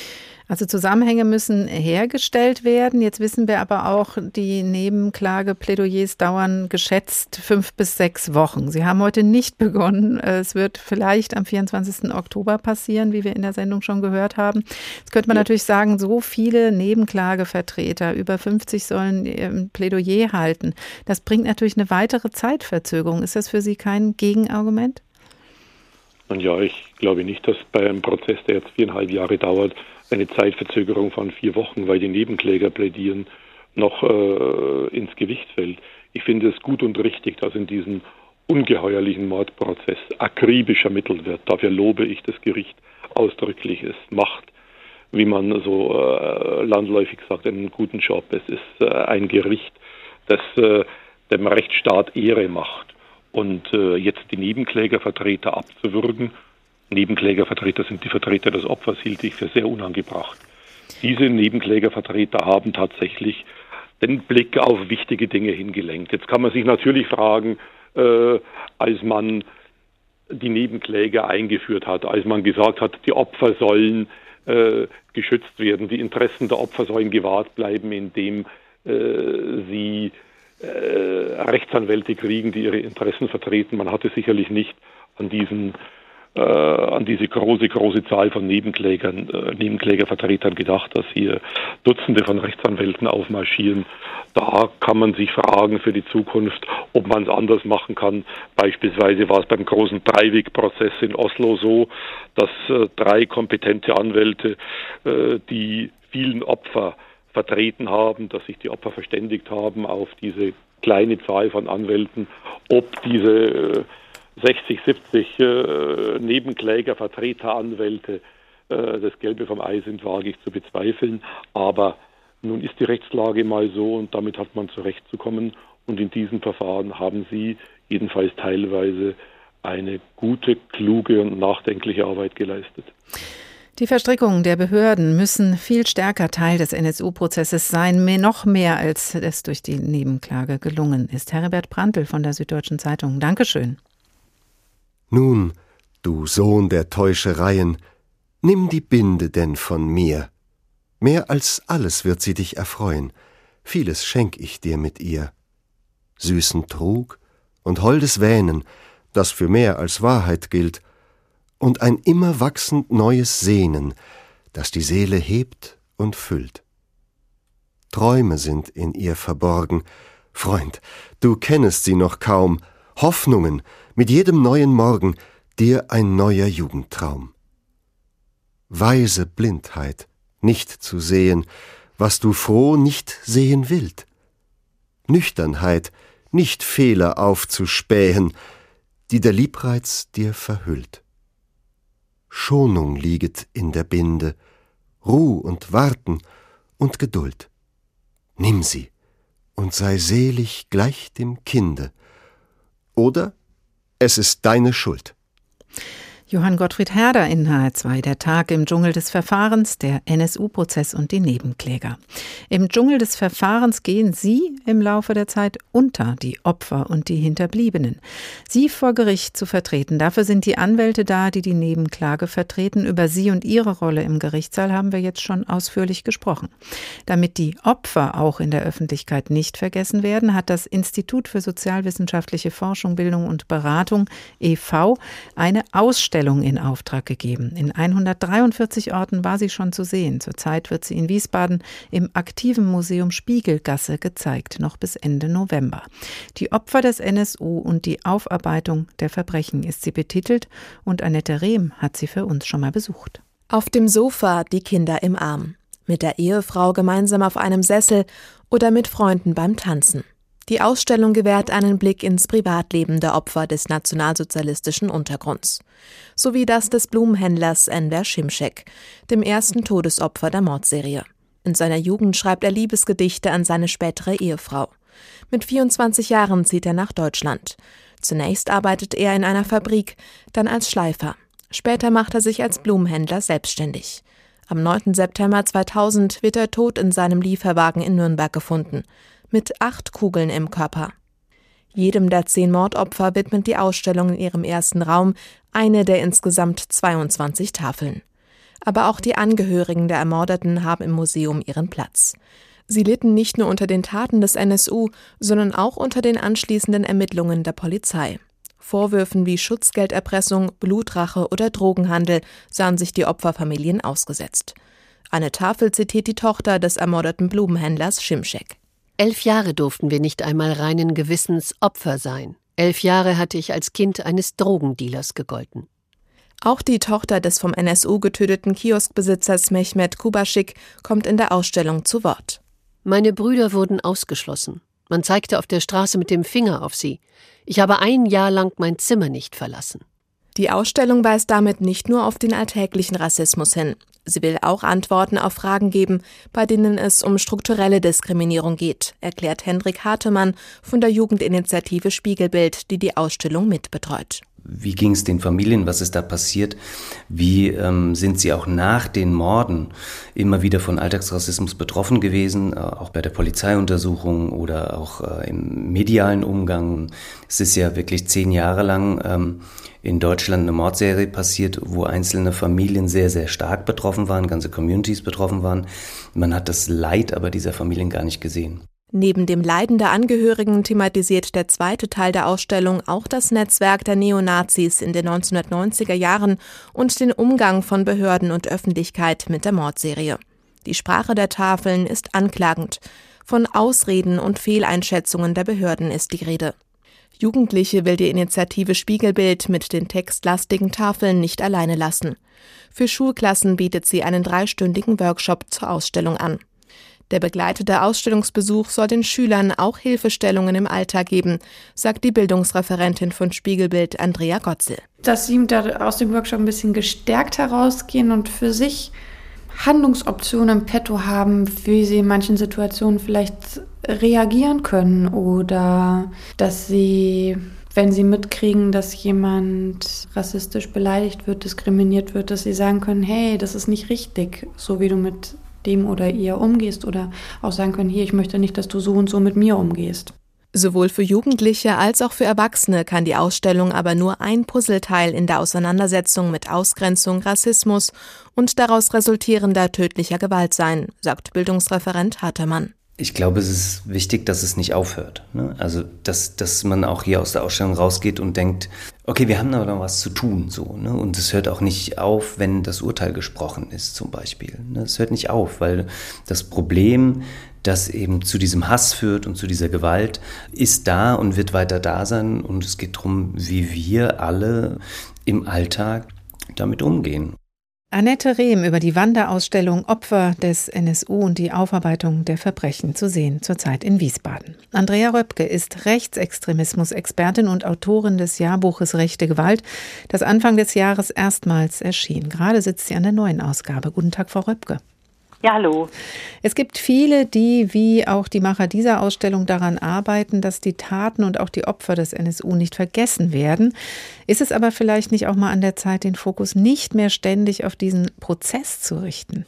Also Zusammenhänge müssen hergestellt werden. Jetzt wissen wir aber auch, die Nebenklageplädoyers dauern geschätzt fünf bis sechs Wochen. Sie haben heute nicht begonnen. Es wird vielleicht am vierundzwanzigsten Oktober passieren, wie wir in der Sendung schon gehört haben. Jetzt könnte man ja. natürlich sagen, so viele Nebenklagevertreter, über fünfzig sollen ein Plädoyer halten. Das bringt natürlich eine weitere Zeitverzögerung. Ist das für Sie kein Gegenargument? Ja, ich glaube nicht, dass bei einem Prozess, der jetzt viereinhalb Jahre dauert, eine Zeitverzögerung von vier Wochen, weil die Nebenkläger plädieren, noch äh, ins Gewicht fällt. Ich finde es gut und richtig, dass in diesem ungeheuerlichen Mordprozess akribisch ermittelt wird. Dafür lobe ich das Gericht ausdrücklich. Es macht, wie man so äh, landläufig sagt, einen guten Job. Es ist äh, ein Gericht, das äh, dem Rechtsstaat Ehre macht. Und äh, jetzt die Nebenklägervertreter abzuwürgen, Nebenklägervertreter sind die Vertreter des Opfers, hielt ich für sehr unangebracht. Diese Nebenklägervertreter haben tatsächlich den Blick auf wichtige Dinge hingelenkt. Jetzt kann man sich natürlich fragen, äh, als man die Nebenkläger eingeführt hat, als man gesagt hat, die Opfer sollen äh, geschützt werden, die Interessen der Opfer sollen gewahrt bleiben, indem äh, sie Äh, Rechtsanwälte kriegen, die ihre Interessen vertreten. Man hatte sicherlich nicht an diesen, äh, an diese große, große Zahl von Nebenklägern, äh, Nebenklägervertretern gedacht, dass hier Dutzende von Rechtsanwälten aufmarschieren. Da kann man sich fragen für die Zukunft, ob man es anders machen kann. Beispielsweise war es beim großen Dreiweg-Prozess in Oslo so, dass äh, drei kompetente Anwälte äh, die vielen Opfer vertreten haben, dass sich die Opfer verständigt haben auf diese kleine Zahl von Anwälten. Ob diese sechzig, siebzig äh, Nebenkläger, Vertreteranwälte äh, das Gelbe vom Ei sind, wage ich zu bezweifeln. Aber nun ist die Rechtslage mal so und damit hat man zurechtzukommen. Und in diesen Verfahren haben Sie jedenfalls teilweise eine gute, kluge und nachdenkliche Arbeit geleistet. Die Verstrickungen der Behörden müssen viel stärker Teil des N S U-Prozesses sein, mehr, noch mehr, als es durch die Nebenklage gelungen ist. Heribert Prantl von der Süddeutschen Zeitung, Dankeschön. Nun, du Sohn der Täuschereien, nimm die Binde denn von mir. Mehr als alles wird sie dich erfreuen, vieles schenk ich dir mit ihr. Süßen Trug und holdes Wähnen, das für mehr als Wahrheit gilt, und ein immer wachsend neues Sehnen, das die Seele hebt und füllt. Träume sind in ihr verborgen, Freund, du kennest sie noch kaum, Hoffnungen, mit jedem neuen Morgen, dir ein neuer Jugendtraum. Weise Blindheit, nicht zu sehen, was du froh nicht sehen willt. Nüchternheit, nicht Fehler aufzuspähen, die der Liebreiz dir verhüllt. Schonung lieget in der Binde, Ruh und Warten und Geduld. Nimm sie und sei selig gleich dem Kinde. Oder es ist deine Schuld. Johann Gottfried Herder in H R zwei, der Tag im Dschungel des Verfahrens, der N S U-Prozess und die Nebenkläger. Im Dschungel des Verfahrens gehen Sie im Laufe der Zeit unter, die Opfer und die Hinterbliebenen. Sie vor Gericht zu vertreten, dafür sind die Anwälte da, die die Nebenklage vertreten. Über Sie und Ihre Rolle im Gerichtssaal haben wir jetzt schon ausführlich gesprochen. Damit die Opfer auch in der Öffentlichkeit nicht vergessen werden, hat das Institut für sozialwissenschaftliche Forschung, Bildung und Beratung, E V, eine Ausstellung in Auftrag gegeben. In hundertdreiundvierzig Orten war sie schon zu sehen. Zurzeit wird sie in Wiesbaden im aktiven Museum Spiegelgasse gezeigt, noch bis Ende November. Die Opfer des N S U und die Aufarbeitung der Verbrechen ist sie betitelt und Annette Rehm hat sie für uns schon mal besucht. Auf dem Sofa die Kinder im Arm, mit der Ehefrau gemeinsam auf einem Sessel oder mit Freunden beim Tanzen. Die Ausstellung gewährt einen Blick ins Privatleben der Opfer des nationalsozialistischen Untergrunds, sowie das des Blumenhändlers Enver Şimşek, dem ersten Todesopfer der Mordserie. In seiner Jugend schreibt er Liebesgedichte an seine spätere Ehefrau. Mit vierundzwanzig Jahren zieht er nach Deutschland. Zunächst arbeitet er in einer Fabrik, dann als Schleifer. Später macht er sich als Blumenhändler selbstständig. Am neunten September zweitausend wird er tot in seinem Lieferwagen in Nürnberg gefunden, mit acht Kugeln im Körper. Jedem der zehn Mordopfer widmet die Ausstellung in ihrem ersten Raum eine der insgesamt zweiundzwanzig Tafeln. Aber auch die Angehörigen der Ermordeten haben im Museum ihren Platz. Sie litten nicht nur unter den Taten des N S U, sondern auch unter den anschließenden Ermittlungen der Polizei. Vorwürfen wie Schutzgelderpressung, Blutrache oder Drogenhandel sahen sich die Opferfamilien ausgesetzt. Eine Tafel zitiert die Tochter des ermordeten Blumenhändlers Schimschek. Elf Jahre durften wir nicht einmal reinen Gewissens Opfer sein. Elf Jahre hatte ich als Kind eines Drogendealers gegolten. Auch die Tochter des vom N S U getöteten Kioskbesitzers Mehmet Kubaschik kommt in der Ausstellung zu Wort. Meine Brüder wurden ausgeschlossen. Man zeigte auf der Straße mit dem Finger auf sie. Ich habe ein Jahr lang mein Zimmer nicht verlassen. Die Ausstellung weist damit nicht nur auf den alltäglichen Rassismus hin. Sie will auch Antworten auf Fragen geben, bei denen es um strukturelle Diskriminierung geht, erklärt Hendrik Hartemann von der Jugendinitiative Spiegelbild, die die Ausstellung mitbetreut. Wie ging es den Familien, was ist da passiert? Wie ähm, sind sie auch nach den Morden immer wieder von Alltagsrassismus betroffen gewesen, äh, auch bei der Polizeiuntersuchung oder auch äh, im medialen Umgang? Es ist ja wirklich zehn Jahre lang ähm, in Deutschland eine Mordserie passiert, wo einzelne Familien sehr, sehr stark betroffen waren, ganze Communities betroffen waren. Man hat das Leid aber dieser Familien gar nicht gesehen. Neben dem Leiden der Angehörigen thematisiert der zweite Teil der Ausstellung auch das Netzwerk der Neonazis in den neunzehnhundertneunziger Jahren und den Umgang von Behörden und Öffentlichkeit mit der Mordserie. Die Sprache der Tafeln ist anklagend. Von Ausreden und Fehleinschätzungen der Behörden ist die Rede. Jugendliche will die Initiative Spiegelbild mit den textlastigen Tafeln nicht alleine lassen. Für Schulklassen bietet sie einen dreistündigen Workshop zur Ausstellung an. Der begleitete Ausstellungsbesuch soll den Schülern auch Hilfestellungen im Alltag geben, sagt die Bildungsreferentin von Spiegelbild Andrea Gotzel. Dass sie da aus dem Workshop ein bisschen gestärkt herausgehen und für sich Handlungsoptionen im Petto haben, wie sie in manchen Situationen vielleicht reagieren können oder dass sie, wenn sie mitkriegen, dass jemand rassistisch beleidigt wird, diskriminiert wird, dass sie sagen können, hey, das ist nicht richtig, so wie du mit dem oder ihr umgehst oder auch sagen können, hier, ich möchte nicht, dass du so und so mit mir umgehst. Sowohl für Jugendliche als auch für Erwachsene kann die Ausstellung aber nur ein Puzzleteil in der Auseinandersetzung mit Ausgrenzung, Rassismus und daraus resultierender tödlicher Gewalt sein, sagt Bildungsreferent Hartemann. Ich glaube, es ist wichtig, dass es nicht aufhört. Ne? Also, dass, dass man auch hier aus der Ausstellung rausgeht und denkt, okay, wir haben aber noch was zu tun. So, ne? Und es hört auch nicht auf, wenn das Urteil gesprochen ist zum Beispiel. Ne? Es hört nicht auf, weil das Problem, das eben zu diesem Hass führt und zu dieser Gewalt, ist da und wird weiter da sein. Und es geht darum, wie wir alle im Alltag damit umgehen. Annette Rehm über die Wanderausstellung Opfer des N S U und die Aufarbeitung der Verbrechen zu sehen, zurzeit in Wiesbaden. Andrea Röpke ist Rechtsextremismus-Expertin und Autorin des Jahrbuches Rechte Gewalt, das Anfang des Jahres erstmals erschien. Gerade sitzt sie an der neuen Ausgabe. Guten Tag, Frau Röpke. Ja, hallo. Es gibt viele, die wie auch die Macher dieser Ausstellung daran arbeiten, dass die Taten und auch die Opfer des N S U nicht vergessen werden. Ist es aber vielleicht nicht auch mal an der Zeit, den Fokus nicht mehr ständig auf diesen Prozess zu richten?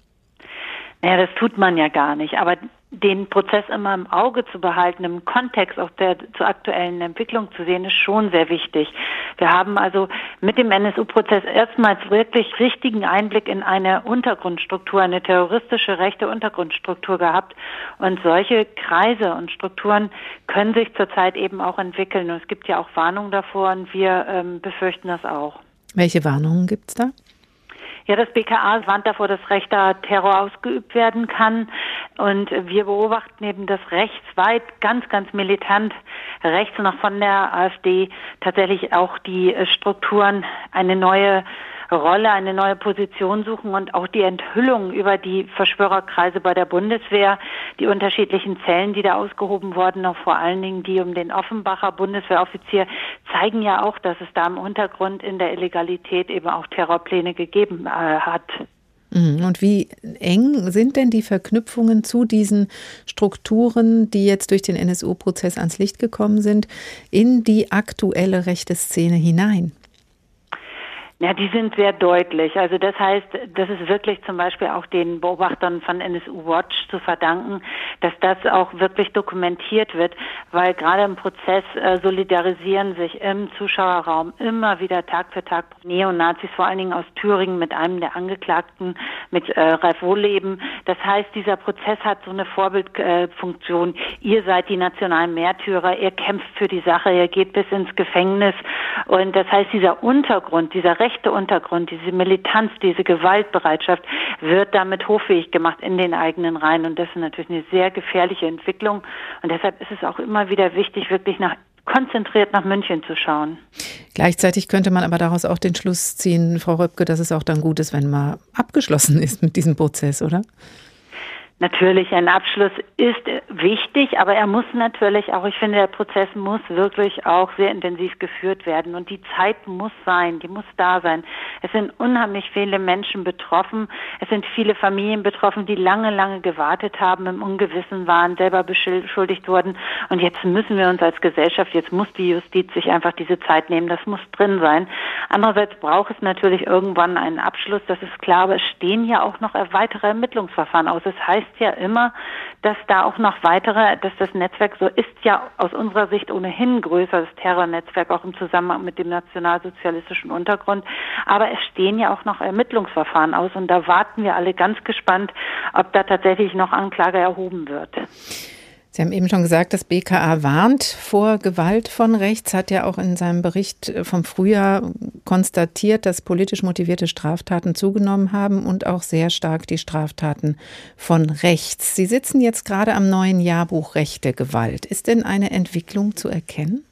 Naja, das tut man ja gar nicht. Aber den Prozess immer im Auge zu behalten, im Kontext auch der zur aktuellen Entwicklung zu sehen, ist schon sehr wichtig. Wir haben also mit dem N S U-Prozess erstmals wirklich richtigen Einblick in eine Untergrundstruktur, eine terroristische rechte Untergrundstruktur gehabt. Und solche Kreise und Strukturen können sich zurzeit eben auch entwickeln. Und es gibt ja auch Warnungen davor und wir ähm, befürchten das auch. Welche Warnungen gibt es da? Ja, das B K A warnt davor, dass rechter Terror ausgeübt werden kann. Und wir beobachten eben, dass rechtsweit, ganz, ganz militant, rechts noch von der AfD tatsächlich auch die Strukturen eine neue Rolle, eine neue Position suchen und auch die Enthüllung über die Verschwörerkreise bei der Bundeswehr, die unterschiedlichen Zellen, die da ausgehoben wurden, auch vor allen Dingen die um den Offenbacher Bundeswehroffizier, zeigen ja auch, dass es da im Untergrund in der Illegalität eben auch Terrorpläne gegeben äh, hat. Und wie eng sind denn die Verknüpfungen zu diesen Strukturen, die jetzt durch den N S U-Prozess ans Licht gekommen sind, in die aktuelle rechte Szene hinein? Ja, die sind sehr deutlich. Also das heißt, das ist wirklich zum Beispiel auch den Beobachtern von N S U Watch zu verdanken, dass das auch wirklich dokumentiert wird, weil gerade im Prozess äh, solidarisieren sich im Zuschauerraum immer wieder Tag für Tag Neonazis, vor allen Dingen aus Thüringen mit einem der Angeklagten, mit äh, Ralf Wohleben. Das heißt, dieser Prozess hat so eine Vorbildfunktion. Äh, ihr seid die nationalen Märtyrer, ihr kämpft für die Sache, ihr geht bis ins Gefängnis. Und das heißt, dieser Untergrund, dieser rechte Untergrund, diese Militanz, diese Gewaltbereitschaft wird damit hoffähig gemacht in den eigenen Reihen. Und das ist natürlich eine sehr gefährliche Entwicklung. Und deshalb ist es auch immer wieder wichtig, wirklich nach konzentriert nach München zu schauen. Gleichzeitig könnte man aber daraus auch den Schluss ziehen, Frau Röpke, dass es auch dann gut ist, wenn man abgeschlossen ist mit diesem Prozess, oder? Natürlich, ein Abschluss ist wichtig, aber er muss natürlich auch, ich finde, der Prozess muss wirklich auch sehr intensiv geführt werden und die Zeit muss sein, die muss da sein. Es sind unheimlich viele Menschen betroffen, es sind viele Familien betroffen, die lange, lange gewartet haben, im Ungewissen waren, selber beschuldigt wurden und jetzt müssen wir uns als Gesellschaft, jetzt muss die Justiz sich einfach diese Zeit nehmen, das muss drin sein. Andererseits braucht es natürlich irgendwann einen Abschluss, das ist klar, aber es stehen ja auch noch weitere Ermittlungsverfahren aus. Das heißt ja immer, dass da auch noch weitere, dass das Netzwerk, so ist ja aus unserer Sicht ohnehin größer, das Terrornetzwerk auch im Zusammenhang mit dem nationalsozialistischen Untergrund, aber es stehen ja auch noch Ermittlungsverfahren aus und da warten wir alle ganz gespannt, ob da tatsächlich noch Anklage erhoben wird. Sie haben eben schon gesagt, das B K A warnt vor Gewalt von rechts, hat ja auch in seinem Bericht vom Frühjahr konstatiert, dass politisch motivierte Straftaten zugenommen haben und auch sehr stark die Straftaten von rechts. Sie sitzen jetzt gerade am neuen Jahrbuch Rechte Gewalt. Ist denn eine Entwicklung zu erkennen?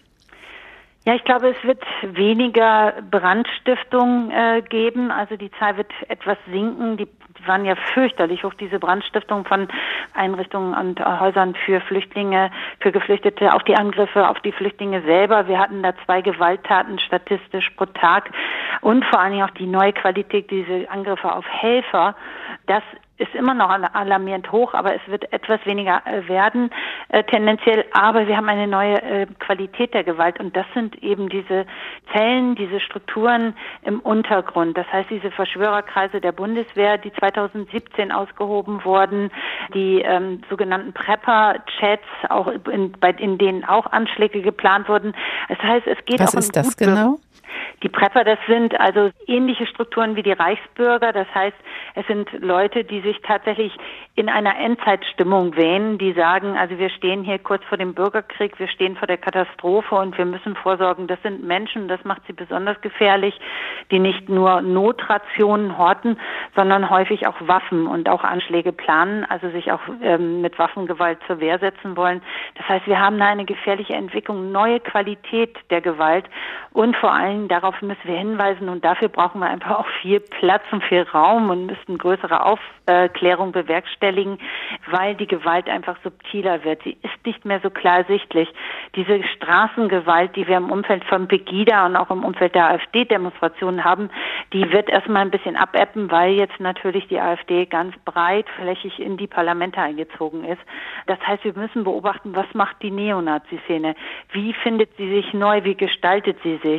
Ja, ich glaube, es wird weniger Brandstiftung äh, geben. Also die Zahl wird etwas sinken. Die waren ja fürchterlich hoch, diese Brandstiftungen von Einrichtungen und Häusern für Flüchtlinge, für Geflüchtete, auch die Angriffe auf die Flüchtlinge selber. Wir hatten da zwei Gewalttaten statistisch pro Tag und vor allen Dingen auch die neue Qualität, diese Angriffe auf Helfer. Das ist immer noch alarmierend hoch, aber es wird etwas weniger werden äh, tendenziell. Aber wir haben eine neue äh, Qualität der Gewalt und das sind eben diese Zellen, diese Strukturen im Untergrund. Das heißt, diese Verschwörerkreise der Bundeswehr, die zweitausendsiebzehn ausgehoben wurden, die ähm, sogenannten Prepper-Chats, auch in, bei, in denen auch Anschläge geplant wurden. Das heißt, es geht Was auch um ist das genau? Die Prepper, das sind also ähnliche Strukturen wie die Reichsbürger. Das heißt, es sind Leute, die sich tatsächlich in einer Endzeitstimmung wähnen, die sagen, also wir stehen hier kurz vor dem Bürgerkrieg, wir stehen vor der Katastrophe und wir müssen vorsorgen. Das sind Menschen, das macht sie besonders gefährlich, die nicht nur Notrationen horten, sondern häufig auch Waffen und auch Anschläge planen, also sich auch ähm, mit Waffengewalt zur Wehr setzen wollen. Das heißt, wir haben da eine gefährliche Entwicklung, neue Qualität der Gewalt und vor allem darauf müssen wir hinweisen und dafür brauchen wir einfach auch viel Platz und viel Raum und müssen größere Aufklärung bewerkstelligen, weil die Gewalt einfach subtiler wird. Sie ist nicht mehr so klar sichtlich. Diese Straßengewalt, die wir im Umfeld von Pegida und auch im Umfeld der AfD-Demonstrationen haben, die wird erstmal ein bisschen abebben, weil jetzt natürlich die AfD ganz breitflächig in die Parlamente eingezogen ist. Das heißt, wir müssen beobachten, was macht die Neonazi-Szene? Wie findet sie sich neu? Wie gestaltet sie sich?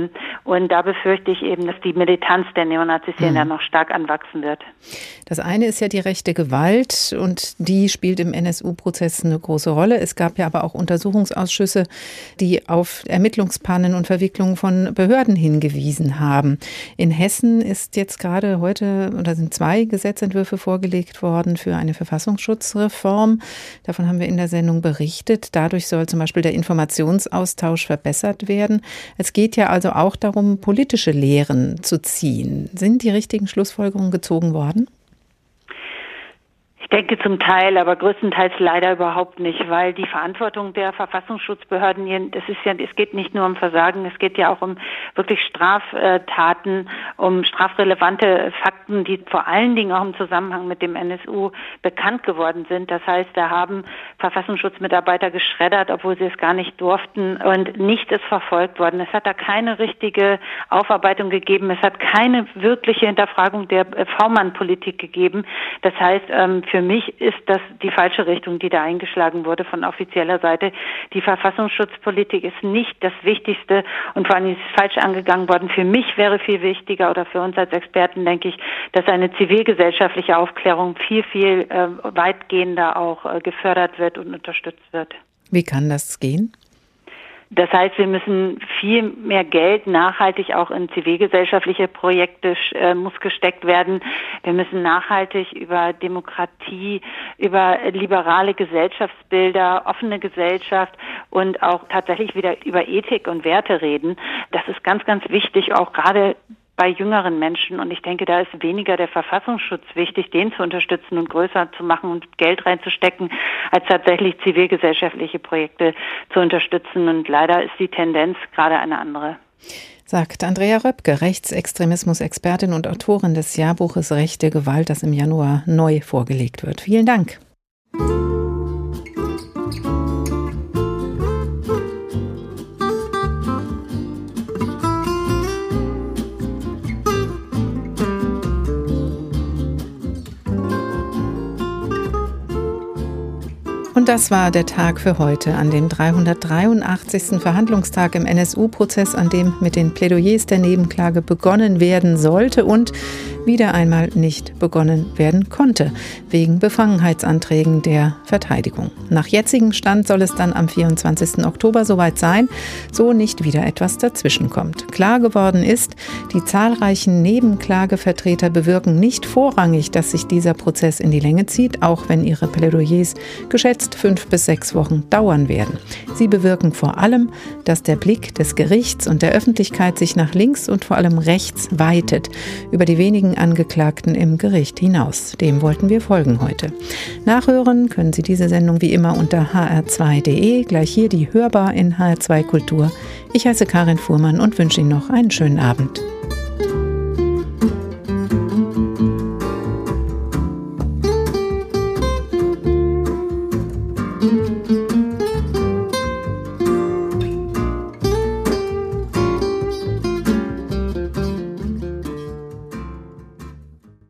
Und da befürchte ich eben, dass die Militanz der Neonazi-Szene mhm. noch stark anwachsen wird. Das eine ist ja die rechte Gewalt und die spielt im N S U-Prozess eine große Rolle. Es gab ja aber auch Untersuchungsausschüsse, die auf Ermittlungspannen und Verwicklungen von Behörden hingewiesen haben. In Hessen ist jetzt gerade heute oder sind zwei Gesetzentwürfe vorgelegt worden für eine Verfassungsschutzreform. Davon haben wir in der Sendung berichtet. Dadurch soll zum Beispiel der Informationsaustausch verbessert werden. Es geht ja also auch darum, politische Lehren zu ziehen. Sind die richtigen Schlussfolgerungen gezogen worden? Ich denke zum Teil, aber größtenteils leider überhaupt nicht, weil die Verantwortung der Verfassungsschutzbehörden, das ist ja, es geht nicht nur um Versagen, es geht ja auch um wirklich Straftaten, um strafrelevante Fakten, die vor allen Dingen auch im Zusammenhang mit dem N S U bekannt geworden sind. Das heißt, da haben Verfassungsschutzmitarbeiter geschreddert, obwohl sie es gar nicht durften und nichts ist verfolgt worden. Es hat da keine richtige Aufarbeitung gegeben. Es hat keine wirkliche Hinterfragung der V-Mann-Politik gegeben. Das heißt, für mich ist das die falsche Richtung, die da eingeschlagen wurde von offizieller Seite. Die Verfassungsschutzpolitik ist nicht das Wichtigste und vor allem ist es falsch angegangen worden. Für mich wäre viel wichtiger oder für uns als Experten, denke ich, dass eine zivilgesellschaftliche Aufklärung viel, viel äh, weitgehender auch äh, gefördert wird und unterstützt wird. Wie kann das gehen? Das heißt, wir müssen viel mehr Geld nachhaltig auch in zivilgesellschaftliche Projekte äh, muss gesteckt werden. Wir müssen nachhaltig über Demokratie, über liberale Gesellschaftsbilder, offene Gesellschaft und auch tatsächlich wieder über Ethik und Werte reden. Das ist ganz, ganz wichtig, auch gerade bei jüngeren Menschen. Und ich denke, da ist weniger der Verfassungsschutz wichtig, den zu unterstützen und größer zu machen und Geld reinzustecken, als tatsächlich zivilgesellschaftliche Projekte zu unterstützen. Und leider ist die Tendenz gerade eine andere. Sagt Andrea Röpke, Rechtsextremismus-Expertin und Autorin des Jahrbuches Rechte Gewalt, das im Januar neu vorgelegt wird. Vielen Dank. Und das war der Tag für heute, an dem dreihundertdreiundachtzigsten Verhandlungstag im N S U-Prozess, an dem mit den Plädoyers der Nebenklage begonnen werden sollte und wieder einmal nicht begonnen werden konnte, wegen Befangenheitsanträgen der Verteidigung. Nach jetzigem Stand soll es dann am vierundzwanzigsten Oktober soweit sein, so nicht wieder etwas dazwischenkommt. Klar geworden ist, die zahlreichen Nebenklagevertreter bewirken nicht vorrangig, dass sich dieser Prozess in die Länge zieht, auch wenn ihre Plädoyers geschätzt fünf bis sechs Wochen dauern werden. Sie bewirken vor allem, dass der Blick des Gerichts und der Öffentlichkeit sich nach links und vor allem rechts weitet, über die wenigen Angeklagten im Gericht hinaus. Dem wollten wir folgen heute. Nachhören können Sie diese Sendung wie immer unter h r zwei punkt d e, gleich hier die Hörbar in H R zwei Kultur. Ich heiße Karin Fuhrmann und wünsche Ihnen noch einen schönen Abend.